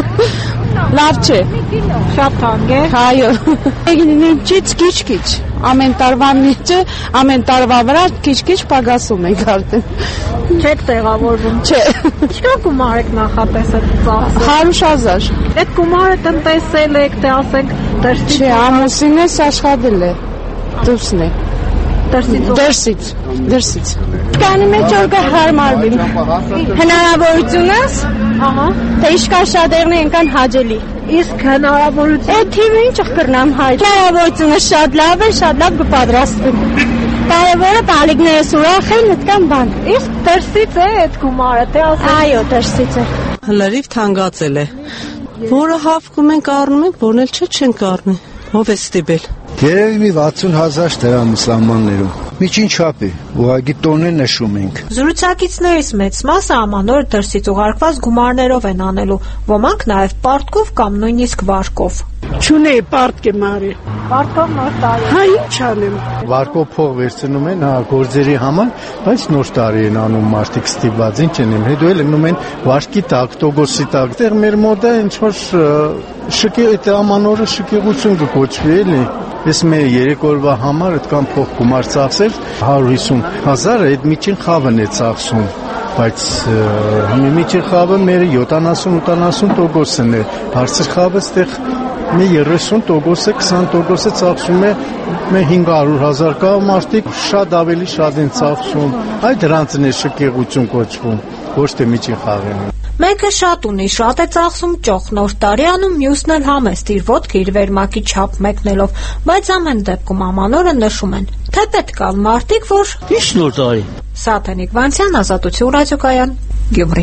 Լավ չէ։ Շատ թանկ է։ Այո։ Egin-ից քիչ-քիչ։ Ամեն տարվա միջը, ամեն տարվա վրա քիչ-քիչ պագասում ենք արդեն։ Չեք տեղավորվում։ Չէ։ Ինչքան գումար եք նախատեսել ծախսել։ հարյուր հազար։ Այդ գումարը տնտեսել եք, թե ասենք դրսից։ Չէ, ամուսինս աշխատել է։ Դուրսն է։ Դրսից։ Դրսից։ Դրսից։ Կանի մեջ որ կհարմարվի։ Հնարավորությունս, ահա, թե իշքան շատերն են հաջելի։ Իսկ հնարավորություն։ Այդ թիվը ինչ կրնամ հայր։ Հնարավորությունը շատ լավ է, շատ լավ կպատրաստվի։ Կարևորը բալիկներս ուրախ են, մտկան բան։ Իսկ դրսից է այդ գումարը, թե ասենք։ Այո, դրսից է։ Լրիվ թանկացել է։ Որը հավքում ենք առնում ենք, որն էլ չէ չենք առնում։ Ով է ստիպել։ Երևի մի վաթսուն հազար դրամ սահմաններում։ Միջին չափ է, ուղղակի տոններ նշում ենք։ Զրուցակիցներից մեծ մասը ամանորը դրսից ուղարկված գումարներով են անելու, ոմանք նաև պարտքով կամ նույնիսկ վարկով։ Չունեի պարտք եմ արի։ Պարտով նոր տարի։ Հա ինչ անեմ։ Վարկով փող վերցնում են հա գործերի համար, բայց նոր տարի են անում մարդիկ ստիպված, ինչ են հետո էլ նում են վարկի տակ, տոգոսի տակ։ Դեռ մեր մոդը ինչ որ շկի այդ ամանորը շկեղություն կոչվի էլի։ Ես մեր երեք օրվա համար այդքան փող գումար ծախսել հարյուր հիսուն հազար այդ միջին խավն է ծախսում, բայց միջին խավը մեր յոթանասուն ութանասուն տոկոսն է, բարձր խավը ստեղ մի երեսուն տոկոսը, քսան տոկոսը ծախսում է մեր հինգ հարյուր հազար կա մարդիկ շատ ավելի շատ են ծախսում, այդ դրանցն է շկեղություն կոչվում, ոչ թե միջին խավեն։ Մեկը շատ ունի, շատ է ծախսում ճոխ նոր տարի անում, մյուսն էլ համեստ իր ոտքը իր վերմակի չափ մեկնելով, բայց ամեն դեպքում ամանորը նշում են, թե պետք ալ մարդիկ, որ Ինչ նոր տարի։ Սաթենիկ Վանցյան, Ազատություն ռադիոկայան, Գյումրի։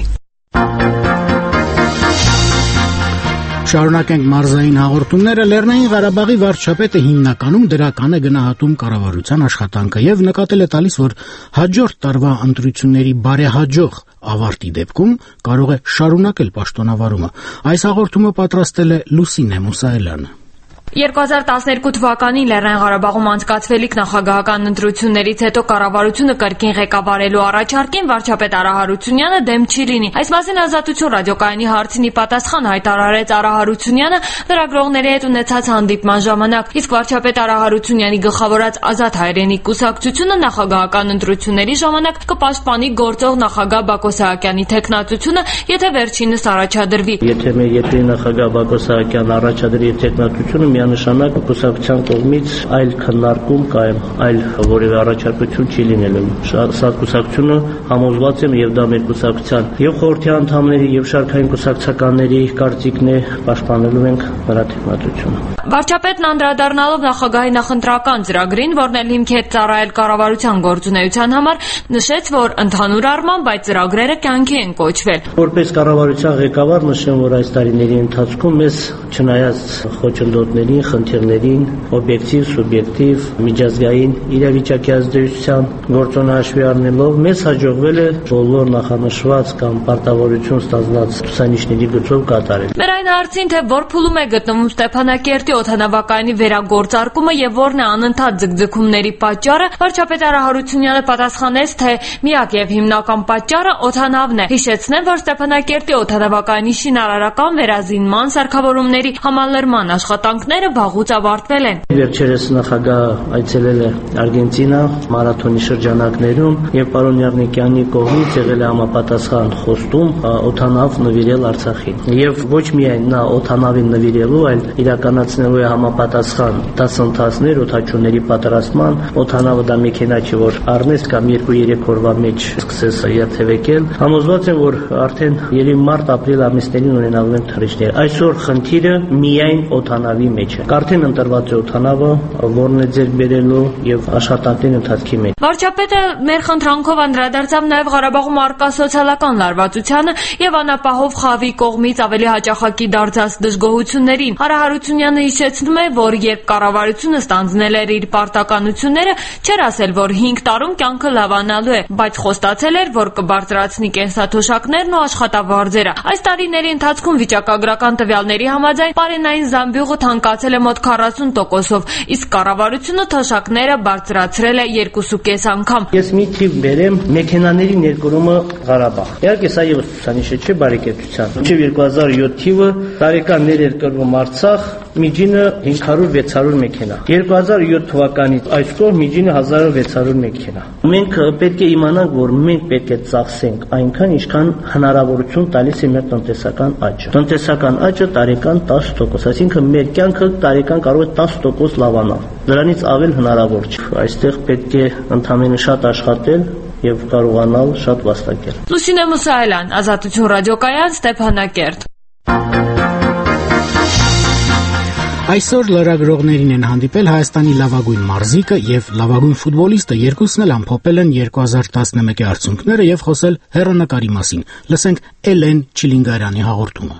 Շարունակենք մարզային հաղորդումները։ Լեռնային Ղարաբաղի վարչապետը հիմնականում դրական է գնահատում կառավարության աշխատանքը եւ նկատել է տալիս, որ հաջորդ տարվա ընտրությունների բարեհաջող ավարտի դեպքում կարող է շարունակել պաշտոնավարումը։ Այս հաղորդումը պատրաստել է Լուսինե Մուսայելյանը։ երկու հազար տասներկու թվականին Լեռնային Ղարաբաղում անցկացվելիք նախագահական ընտրություններից հետո կառավարությունը կրկին ղեկավարելու առաջարկին վարչապետ Արա Հարությունյանը դեմ չի լինի։ Այս մասին Ազատություն ռադիոկայանի հարցին ի պատասխան հայտարարեց Արա Հարությունյանը լրագրողների հետ ունեցած հանդիպման ժամանակ, իսկ վարչապետ Արա Հարությունյանի գլխավորած Ազատ հայրենիք կուսակցությունը նախագահական ընտրությունների ժամանակ կպաշտպանի գործող նախագահ Բակո Սահակյանի թեկնածությունը, եթե վերջինս առաջադրվի։ Եթե մեր երկրի նախագահ Բակո Սահակյանն առաջադրի թեկնածությունը, միանշանակ կուսակցության կողմից այլ քննարկում կամ այլ որևէ առաջարկություն չի լինելու։ Սա կուսակցությունը համոզված եմ եւ դա մեր կուսակցության եւ խորհրդի անդամների եւ շարքային կուսակցականների կարծիքն է, պաշտպանելու ենք նրա թեկնածությունը։ Վարչապետն անդրադառնալով նախագահի նախընտրական ծրագրին, որն էլ հիմք է ծառայել կառավարության գործունեության համար, նշեց, որ ընդհանուր առմամբ այդ ծրագրերը կյանքի են կոչվել։ Որպես կառավարության ղեկավար նշեմ, որ այս տարիների ընթացքում մեզ չնայած խոչընդոտներին, խնդիրներին, օբյեկտիվ, սուբյեկտիվ, միջազգային իրավիճակի ազդեցության գործոնը հաշվի առնելով, մեզ հաջողվել է բոլոր նախանշված կամ պարտավորություն ստանձնած ցուցանիշների գծով կատարել։ Մեր այն հարցին, թե որ փուլում է գտնվում Ստեփանակերտի օդանավակայանի վերագործարկումը եւ որն է անընդհատ ձգձգումների պատճառը, վարչապետ Արա Հարությունյանը պատասխանեց, թե միակ եւ հիմնական պատճառը օդանավն է։ Հիշեցնեմ, որ Ստեփանակերտի օդանավակայանի շինարարական վերազինման սարքավորումների համալրման աշխատանքները վաղուց ավարտվել են։ Վերջերս նախագահ այցելել է Արգենտինա մարաթոնի շրջանակներում եւ պարոն Եղնիկյանի կողմից եղել է համապատասխան խոստում օդանավ նվիրել Արցախին։ Եվ ոչ միայն նա օդանավին նվիրելու, այլ իրականացնելու է համապատասխան դասընթացներ օդաչուների պատրաստման։ Օդանավը դա մեքենա չի, որ առնես կամ երկու-երեք օրվա մեջ սկսես երթևեկել։ Համոզված եմ, որ արդեն ելի մարտ-ապրիլ ամիսներին ունենալու են թռիչքներ։ Այսօր խնդիրը միայն օդանավի մեջ է։ Արդեն ընտրված է օդանավը, որն է ձեռք բերելու եւ աշխատանքների ընթացքի մեջ։ Վարչապետը մեր խնդրանքով անդրադարձավ նաեւ Ղարաբաղում առկա սոցիալական լարվածությանը եւ անապահով խավի կողմից ավելի հաճախակի դարձած դժգոհություններին։ Արա Հարությունյանը հիշեցնում է, որ երբ կառավարությունը ստանձնել էր իր պարտականությունները, չէր ասել, որ հինգ տարում կյանքը լավանալու է, բայց խոստացել էր, որ կբարձրացնի կենսաթոշակներն ու աշխատավարձերը։ Այս տարիների ընթացքում վիճակագրական տվյալների համաձայն պարենային զամբյուղը թանկացել է մոտ քառասուն տոկոսով, իսկ կառավարությունը թոշակները բարձրացրել է երկուսու կես անգամ։ Ես մի թիվ բերեմ մեքենաների ներկրումը Ղարաբաղ։ Իհարկե սա եւս ցուցանիշ չէ բարեկեցության։ Մինչև երկու հազար յոթ թիվը տարեկան ներկրվում Արցախ միջինը հինգ հարյուր վեց հարյուր մեքենա։ երկու հազար յոթ թվականից այսօր միջինը հազար վեց հարյուր մեքենա։ Մենք պետք է իմանանք, որ մենք պետք է ծախսենք այնքան, ինչքան հնարավորություն տալիս է մեր տնտեսական աճը։ Տնտեսական աճը տարեկան տասը տոկոս, այսինքն մեր կյանքը տարեկան կարող է տասը տոկոս լավանալ։ Դրանից ավել հնարավոր չէ։ Այստեղ պետք է ընդհանրապես շատ աշխատել եւ կարողանալ շատ վաստակել։ Լուսինե Մուսայելյան, Ազատություն ռադիոկայան, Ստեփանակերտ։ Այսօր լրագրողներին են հանդիպել Հայաստանի լավագույն մարզիկը եւ լավագույն ֆուտբոլիստը, երկուսն էլ ամփոփել են երկու հազար տասնմեկի արդյունքները եւ խոսել հեռանկարի մասին։ Լսենք Էլեն Չիլինգարյանի հաղորդումը։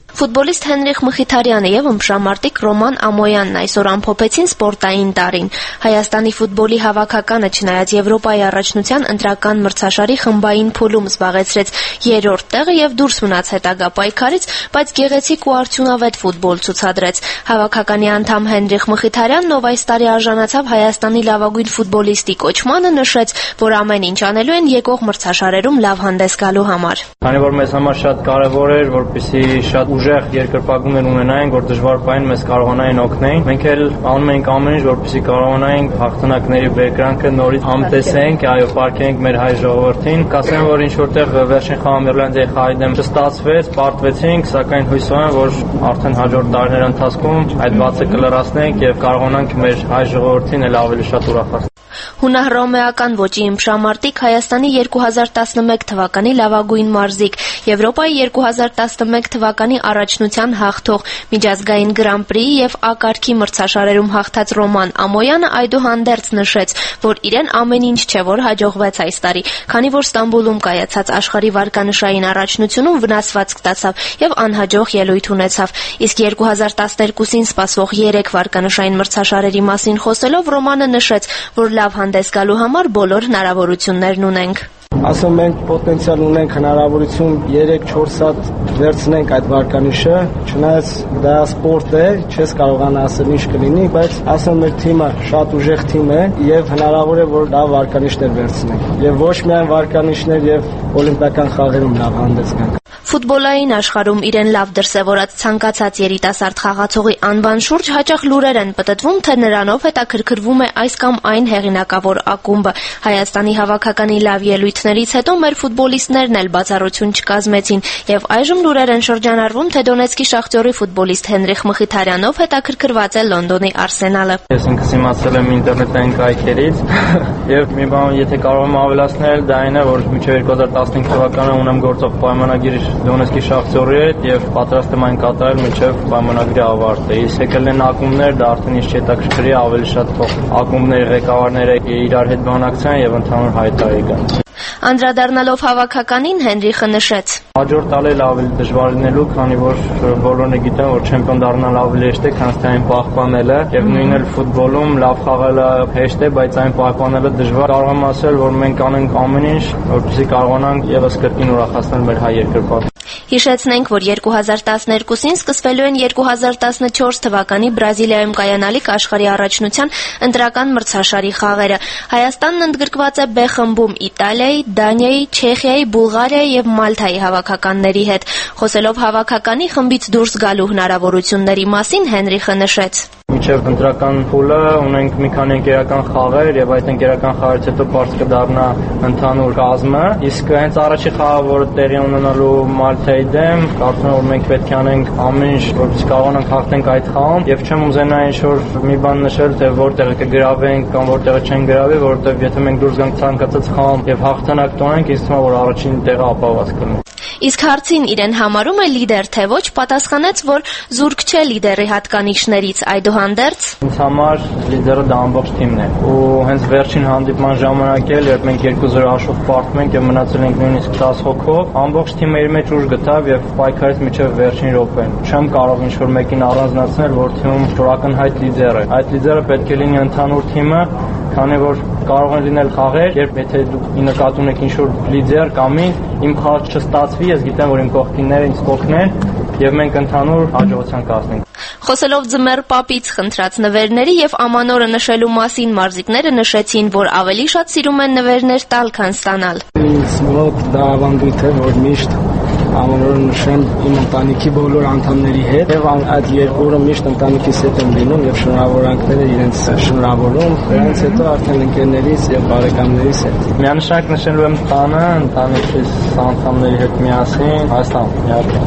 Ֆուտբոլիստ Հենրիխ Մխիթարյանը եւ ըմբշամարտիկ Ռոման Ամոյանն այսօր ամփոփեցին սպորտային տարին։ Հայաստանի ֆուտբոլի հավաքականը չնայած Եվրոպայի առաջնության ընտրական մրցաշարի խմբային փուլում զբաղեցրեց երրորդ տեղը եւ դուրս մնաց հետագա պայքարից, բայց գեղեցիկ ու արդյունավետ ֆուտբոլ ցուցադրեց։ Հավաքականի անդամ Հենրիխ Մխիթարյանն, ով այս տարի արժանացավ Հայաստանի լավագույն ֆուտբոլիստի կոչմանը, նշեց, որ ամեն ինչ անելու են եկող մրցաշարերում լավ հանդես գալու համար։ Քանի որ մեզ համար շատ կարեւոր էր, որպեսզի շատ ուժեղ երկրպագուներ ունենային, որ դժվար պահին մեզ կարողանային օգնել։ Մենք էլ անում ենք ամեն ինչ, որպեսզի կարողանայինք հաղթանակների բերկրանքը նորից համտեսենք, այո, պարգևենք մեր հայ ժողովրդին։ Կասեմ, որ ինչ որտեղ վերջին խաղը Իռլանդիայի խաղի դեմ չստացվեց, պարտվեցինք, սակայն հույս ունեմ, որ արդեն հաջորդ տարիների ընթացքում այդ բացը կլրացնենք եւ կարողանանք մեր հայ ժողովրդին էլ ավելի շատ ուրախացնել։ Հունահռոմեական ոճի ըմբշամարտիկ Հայաստանի երկու հազար տասնմեկ թվականի լավագույն մարզիկ, Եվրոպայի երկու հազար տասնմեկ թվականի առաջնության հաղթող, միջազգային Գրան-պրիի եւ A-կարգի մրցաշարերում հաղթած Ռոման Ամոյանը այդուհանդերձ նշեց, որ իրեն ամեն ինչ չէ, որ հաջողվեց այս տարի, քանի որ Ստամբուլում կայացած աշխարհի վարկանշային առաջնությունում վնասվածք ստացավ եւ անհաջող ելույթ ունեցավ։ Իսկ երկու հազար տասներկուսին սպասվող երեք վարկանշային մրցաշարերի մասին խոսելով Ռոմանը նշեց, որ լավ հանդես գալու համար բոլոր հնարավորություններն ունենք։ Ասում ենք պոտենցիալ ունենք, հնարավորություն երեք-չորս հատ վերցնենք այդ վարկանիշը, չնայած դա սպորտ է, չես կարողանա ասել ինչ կլինի, բայց ասում մեր թիմը շատ ուժեղ թիմ է եւ հնարավոր է որ լավ վարկանիշներ վերցնենք եւ ոչ միայն վարկանիշներ եւ օլիմպիական խաղերում լավ հանդես գանք։ Ֆուտբոլային աշխարհում իրեն լավ դրսևորած ցանկացած երիտասարդ խաղացողի անվան շուրջ հաճախ լուրեր են պտտվում, թե նրանով հետաքրքրվում է այս կամ այն հեղինակավոր ակումբը։ Հայաստանի հավաքականի լավ ելույթներից հետո մեր ֆուտբոլիստներն էլ բացառություն չկազմեցին եւ այժմ լուրեր են շրջանառվում, թե Դոնեցկի Շախտյորի ֆուտբոլիստ Հենրիխ Մխիթարյանով հետաքրքրված է Լոնդոնի Արսենալը։ Ես ինքս իմացել եմ ինտերնետային կայքերից եւ մի բան, եթե կարող եմ ավելացնել, դա այն է, որ մինչեւ երկու հազար տասնհինգ թվականը ունեմ գործող պայմանագիր Դոնեցկի Շախտյորի հետ եւ պատրաստ եմ այն կատարել մինչեւ պայմանագրի ավարտը։ Իսկ եկել են ակումբներ, դա արդեն ինչ հետաքրքրի ավելի շատ թող ակումբների ղեկավարները իրար հետ բանակցեն եւ ընդհանուր հայտարարի գան։ Անդրադառնալով հավաքականին Հենրիխը նշեց. Հաջորդ տարի ավելի դժվար լինելու, քանի որ բոլորն գիտեն, որ չեմպիոն դառնալ ավելի հեշտ է, քան այն պահպանելը, եւ նույնն էլ ֆուտբոլում լավ խաղելը հեշտ է, բայց այն պահպանելը դժվար։ Կարող եմ ասել, որ մենք անենք ամեն ինչ, որպեսզի կարողանանք եւս կրկին ուրախացնել մեր հայ երկրպագուներին։ Հիշեցնենք, որ երկու հազար տասներկուսին սկսվելու են երկու հազար տասնչորս թվականի Բրազիլիայում կայանալիք աշխարհի առաջնության ընտրական մրցաշարի խաղերը։ Հայաստանն ընդգրկված է B խմբում Իտալիայի, Դանիայի, Չեխիայի, Բուլղարիայի եւ Մալթայի հավաքականների հետ։ Խոսելով հավաքականի խմբից դուրս գալու հնարավորությունների մասին Հենրիխը նշեց. Մինչև ընտրական փուլը ունենք մի քանի ընկերական խաղեր եւ այդ ընկերական խաղերից հետո բարձ կդառնա ընդհանուր կազմը, իսկ հենց առաջի խաղը, որը տեղի ունենալու Մալթայի դեմ, կարծում եմ որ մենք պետք է անենք ամեն ինչ, որպեսզի կարողանանք հաղթենք այդ խաղում եւ չեմ ուզենա ինչ-որ մի բան նշել, թե որտեղը կգրավենք կամ որտեղը չեն գրավի, որովհետեւ եթե մենք դուրս գանք ցանկացած խաղում եւ հաղթանակ տոնենք, ինձ թվում է որ առաջին տեղը ապահովված կլինի։ Իսկ հարցին իրեն համարում է լիդեր թե ոչ, պատասխանեց, որ զուրկ չէ լիդերի հատկանիշներից, այդուհանդերձ ինձ համար լիդերը դա ամբողջ թիմն է։ Ու հենց վերջին հանդիպման ժամանակ էլ, երբ մենք երկու զրո հաշվով պարտվում ենք եւ մնացել ենք նույնիսկ տասը հոգով, ամբողջ թիմը իր մեջ ուժ գտավ եւ պայքարեց մինչեւ վերջին րոպեն։ Չեմ կարող ինչ-որ մեկին առանձնացնել, որ թիմում ակնհայտ լիդեր է։ Այդ լիդերը պետք է լինի ընդհանուր թիմը, քանի որ կարող են լինել խաղեր, երբ եթե դուք նկատի ունեք ինչ-որ լիդեր կամ իմ խաղը չստացվի, ես գիտեմ, որ իմ կողքինները ինձ կօգնեն եւ մենք ընդհանուր հաջողության կհասնենք։ Խոսելով ձմեռ պապից խնդրած նվերների եւ ամանորը նշելու մասին, մարզիկները նշեցին, որ ավելի շատ սիրում են նվերներ տալ, քան ստանալ։ Ինձ մոտ դա ավանդույթ է, որ միշտ ամանորը նշեմ իմ ընտանիքի բոլոր անդամների հետ եւ այդ երկու օրը միշտ ընտանիքիս հետ եմ լինում եւ շնորհավորանքները իրենց շնորհավորում, դրանից հետո արդեն ընկերներից եւ բարեկամներից հետ։ Միանշանակ նշելու եմ տանը, ընտանիքիս անդամների հետ միասին, Հայաստան, իհարկե։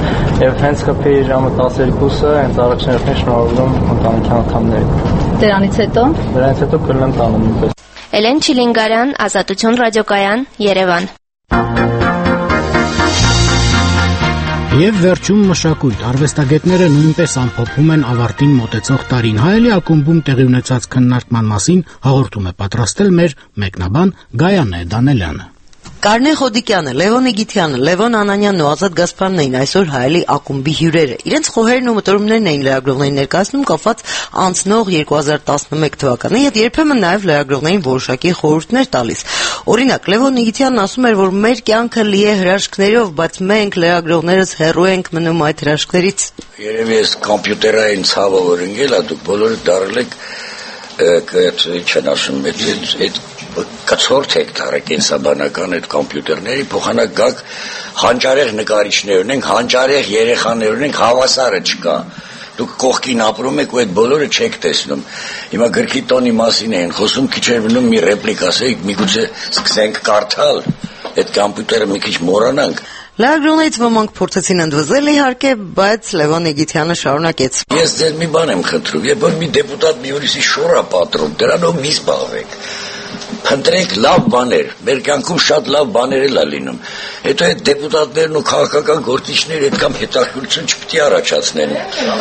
Եվ հենց խփի ժամը տասներկուսը հենց առաջին հերթին շնորհավորում ընտանիքի անդամներին։ Դրանից հետո Դրանից հետո կլինեմ տանը նույնպես։ Էլեն Չիլինգարյան, Ազատություն ռադիոկայան, Երևան։ Եվ վերջում մշակույթ արվեստագետները նույնպես ամփոփում են ավարտին մոտեցող տարին։ Հայելի ակումբում տեղի ունեցած քննարկման մասին հաղորդում է պատրաստել մեր մեկնաբան Գայանե Դանելյանը։ Կարնե Խոդիկյանը, Լևոն Իգիթյանը, Լևոն Անանյանն ու Ազատ Գասպարյանն էին այսօր հայելի ակումբի հյուրերը։ Իրենց խոհերն ու մտորումներն էին լրագրողներին ներկայացնում կապված անցնող երկու հազար տասնմեկ թվականի հետ, երբեմն նաև լրագրողներին որոշակի խորհուրդներ տալիս։ Օրինակ, Լևոն Իգիթյանն ասում էր, որ մեր կյանքը լի է հրաշքներով, բայց մենք լրագրողներս հեռու ենք մնում այդ հրաշքներից։ Երևի այս կոմպյուտերային ցավը որ ընկել է, դուք բոլորը դարել եք չեն ասում, այդ կցորդ եք դարել կենսաբանական այդ կոմպյուտերների, փոխանակ գաք հանճարեղ նկարիչներ ունենք, հանճարեղ երեխաներ ունենք, հավասարը չկա։ Դուք կողքին ապրում եք ու այդ բոլորը չեք տեսնում։ Հիմա գրքի տոնի մասին են խոսում, քիչ էր մնում մի ռեպլիկ ասեիք, միգուցե սկսենք կարդալ, այդ կոմպյուտերը մի քիչ մոռանանք։ Լրագրողներից ոմանք փորձեցին ընդվզել իհարկե, բայց Լևոն Իգիթյանը շարունակեց. Ես ձեզ մի բան եմ խնդրում, երբ որ մի դեպուտատ մի ուրիշի շոր է պատռում, դրանով մի զբաղվեք։ Փնտրեք լավ բաներ, մեր կյանքում շատ լավ բաներ էլ է լինում։ Հետո այդ դեպուտատներն ու քաղաքական գործիչները այդքան հետաքրքրություն չպետք է առաջացնեն։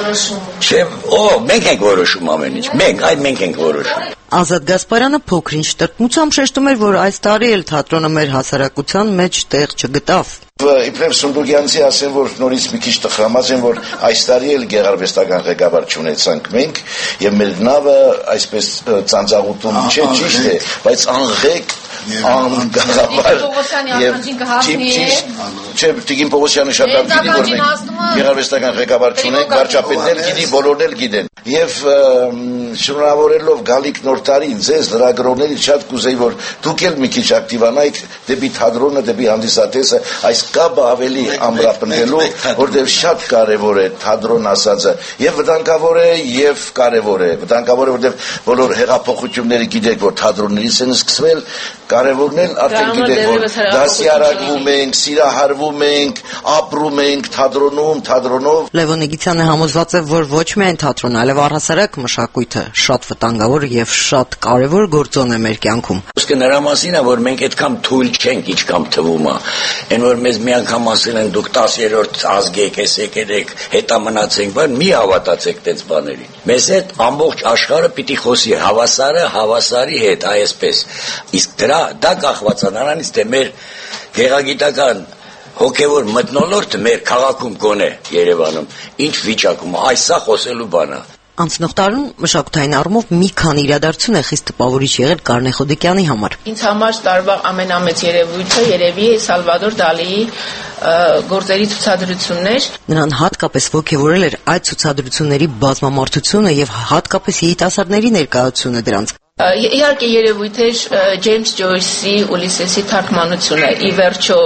Չէ, օ, մենք ենք որոշում ամեն ինչ։ Մենք, այ մենք ենք որոշում։ Ազատ Գասպարյանը փոքրինչ տրտմությամբ շեշտում էր, որ այս տարի էլ թատրոնը մեր հասարակության մեջ տեղ չգտավ։ Իբրև Սունդուկյանցի ասեմ, որ նորից մի քիչ տխրամած եմ, որ այս տարի էլ գեղարվեստական ղեկավար չունեցանք մենք, եւ մեր նավը այսպես ծանծաղուտում չէ, ճիշտ է, բայց անղեկ անգաղաբար եւ ճիշտ չէ, Տիկին Պողոսյանը շատ լավ գիտի, որ մենք գեղարվեստական ղեկավար չունենք, վարչապետն էլ գիտի, բոլորն էլ գիտեն։ Եվ շնորհավորելով գալիք նոր տարին ձեզ լրագրողներից շատ կուզեի, որ դուք էլ մի քիչ ակտիվանայիք դեպի թատրոնը, դեպի հանդիսատեսը, այս կապը ավելի ամրապնդելու, որտեղ շատ կարևոր է թատրոն ասածը, եւ վտանգավոր է, եւ կարևոր է։ Վտանգավոր է, որտեղ բոլոր հեղափոխությունները գիտեք, որ թատրոններից են սկսվել, կարևորն էլ արդեն գիտեք, որ դասյարակվում ենք, սիրահարվում ենք, ապրում ենք թատրոնում, թատրոնով։ Լևոն Իգիթյանը համոզված է, որ ոչ միայն թատրոնը, այլև առհասարակ մշակույթը շատ վտանգավոր եւ շատ կարևոր գործոն է մեր կյանքում։ Իսկ նրա մասին է, որ մենք այդքան թույլ չենք, ինչքան թվում է։ Այն որ մեզ մի անգամ ասել են դուք տասերորդ ազգ եք, ես եկել եք, հետա մնացենք, բայց մի հավատացեք այդպես բաներին։ Մեզ հետ ամբողջ աշխարհը պիտի խոսի հավասարը հավասարի հետ, այսպես։ Իսկ դրա դա կախված է նրանից, թե մեր գեղագիտական հոգևոր մթնոլորտը մեր քաղաքում գոնե Երևանում ինչ վիճակում է, այս սա խոսելու բան է։ Անցնող տարում մշակութային առումով մի քանի իրադարձություն է խիստ տպավորիչ եղել Կարնե Խոդիկյանի համար։ Ինձ համար տարվա ամենամեծ երևույթը երևի Սալվադոր Դալիի գործերի ցուցադրությունն էր։ Նրան հատկապես ոգևորել էր այդ ցուցադրությունների բազմամարդությունը եւ հատկապես երիտասարդների ներկայությունը դրանց։ Իհարկե երևույթ էր Ջեյմս Ջոյսի Ուլիսեսի թարգմանությունը։ Ի վերջո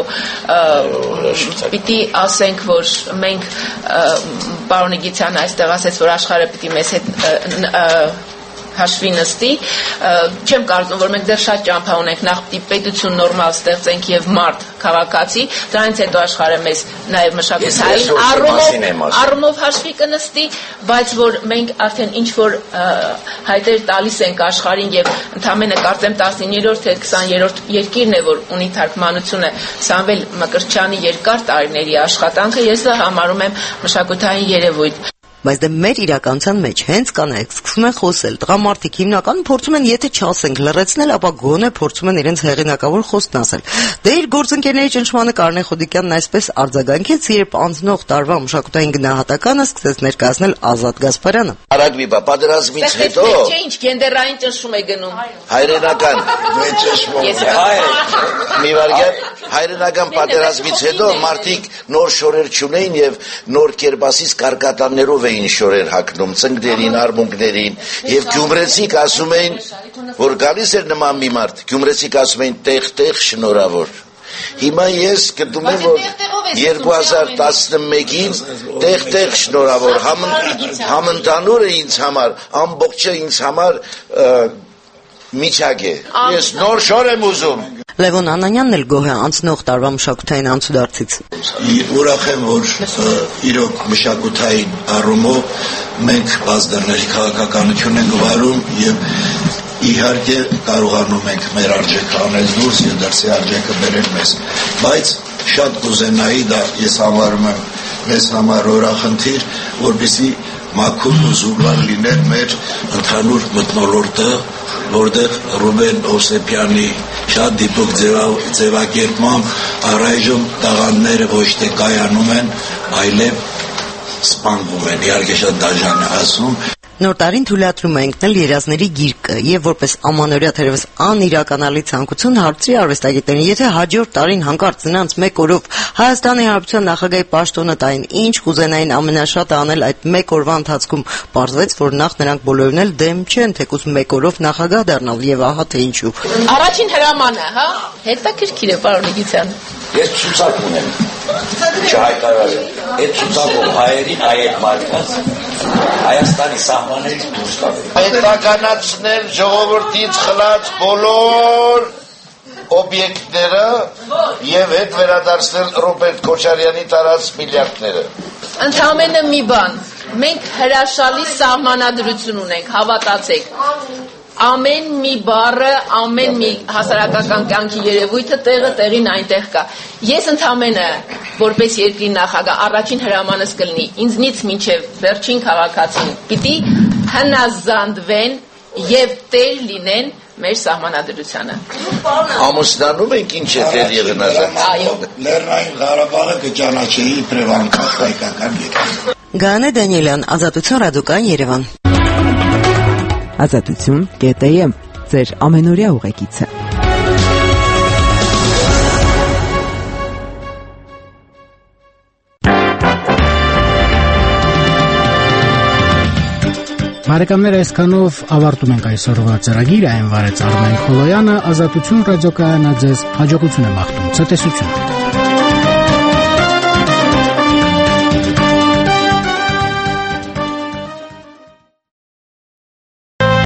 պիտի ասենք, որ մենք պարոն Իգիթյանը այստեղ ասեց, որ աշխարհը պիտի մեզ հետ հաշվի նստի, չեմ կարծում, որ մենք դեռ շատ ճամփա ունենք, նախ պիտի պետություն նորմալ ստեղծենք եւ մարդ քաղաքացի, դրանից հետո աշխարհը մեզ նաեւ մշակութային առումով առումով հաշվի կնստի, բայց որ մենք արդեն ինչ որ հայտեր տալիս ենք աշխարհին եւ ընդամենը կարծեմ տասնիններորդ թե քսաներորդ երկիրն է, որ ունի թարգմանությունը Սամվել Մկրտչյանի երկար տարիների աշխատանքը, ես դա համարում եմ մշակութային երևույթ։ Բայց դե մեր իրականության մեջ հենց կանայք սկսում են խոսել, տղամարդիկ հիմնականում փորձում են եթե չասենք լռեցնել, ապա գոնե փորձում են իրենց հեղինակավոր խոսքն ասել։ Դե իր գործընկերների ճնշմանը Կարնե Խոդիկյանն այսպես արձագանքեց, երբ անցնող տարվա մշակութային գնահատականը սկսեց ներկայացնել Ազատ Գասպարյանը։ Արագվի բա պատերազմից հետո չէ ինչ գենդերային ճնշում է գնում։ Հայրենական մի վարյալ հայրենական պատերազմից հետո մարդիկ նոր շորեր չունեին եւ նոր կերպասից կարկատաններով էին շորեր հագնում ծնկներին, արմունկներին եւ գյումրեցիք ասում էին, որ գալիս էր նման մի մարդ, գյումրեցիք ասում էին տեղ-տեղ շնորհավոր։ Հիմա ես գտնում եմ, որ երկու հազար տասնմեկին տեղ-տեղ շնորհավոր համընդհանուր է ինձ համար, ամբողջը ինձ համար միջակ է։ Ես նոր շոր եմ ուզում։ Լևոն Անանյանն էլ գոհ է անցնող տարվա մշակութային անցուդարձից։ Ուրախ եմ, որ իրոք մշակութային առումով մենք բազդարների քաղաքականություն ենք վարում եւ իհարկե կարողանում ենք մեր արժեքը անել դուրս եւ դրսի արժեքը բերել մեզ, բայց շատ կուզենայի, դա ես համարում եմ մեզ համար օրախնդիր, որպեսզի մաքուր ու զուգար լիներ մեր ընդհանուր մթնոլորտը, որտեղ Ռուբեն Օսեփյանի շատ դիպուկ ձևակերպմամբ առայժմ տաղանդները ոչ թե կայանում են, այլև սպանվում են, իհարկե շատ դաժան է ասում։ Նոր տարին թույլատրում է ընկնել երազների գիրկը եւ որպես ամանորյա թերևս անիրականալի ցանկություն հարցրի արվեստագետներին, եթե հաջորդ տարին հանկարծ նրանց մեկ օրով Հայաստանի Հանրապետության նախագահի պաշտոնը տային, ինչ կուզենային ամենաշատը անել այդ մեկ օրվա ընթացքում, պարզվեց, որ նախ նրանք բոլորն էլ դեմ չեն թեկուզ մեկ օրով նախագահ դառնալ եւ ահա թե ինչու։ Առաջին հրամանը, հա, հետաքրքիր է, պարոն Իգիթյան։ Ես ցուցակ ունեմ, չհայտարարել եմ, այդ ցուցակով հայերին այդ մարդկանց Հայաստանի սահմաններից դուրս տալ։ Հետականացնել ժողովրդից խլած բոլոր օբյեկտները եւ հետ վերադարձնել Ռոբերտ Քոչարյանի տարած միլիարդները։ Ընդհանրապես մի բան, մենք հրաշալի սահմանադրություն ունենք, հավատացեք։ Ամեն մի բառը, ամեն մի հասարակական կյանքի երևույթը տեղը տեղին այնտեղ կա։ Ես ընդհանրապես որպես երկրի նախագահ առաջին հրամանս կլինի ինձնից մինչև վերջին քաղաքացին պիտի հնազանդվեն եւ տեր լինեն մեր սահմանադրությանը։ Ամուսնանում ենք ինչ է տեր եւ հնազանդ։ Այո։ Լեռնային Ղարաբաղը կճանաչեի իբրև անկախ հայկական երկիր։ Գանե Դանիելյան, Ազատություն, Ռադիոկայան, Երևան։ Ազատություն կետ էմ, ձեր ամենօրյա ուղեկիցը։ Բարեկամներ, այսքանով ավարտում ենք այսօրվա ծրագիրը, այն վարեց Արմեն Խոլոյանը, Ազատություն ռադիոկայանը ձեզ հաջողություն է մաղթում, ցտեսություն։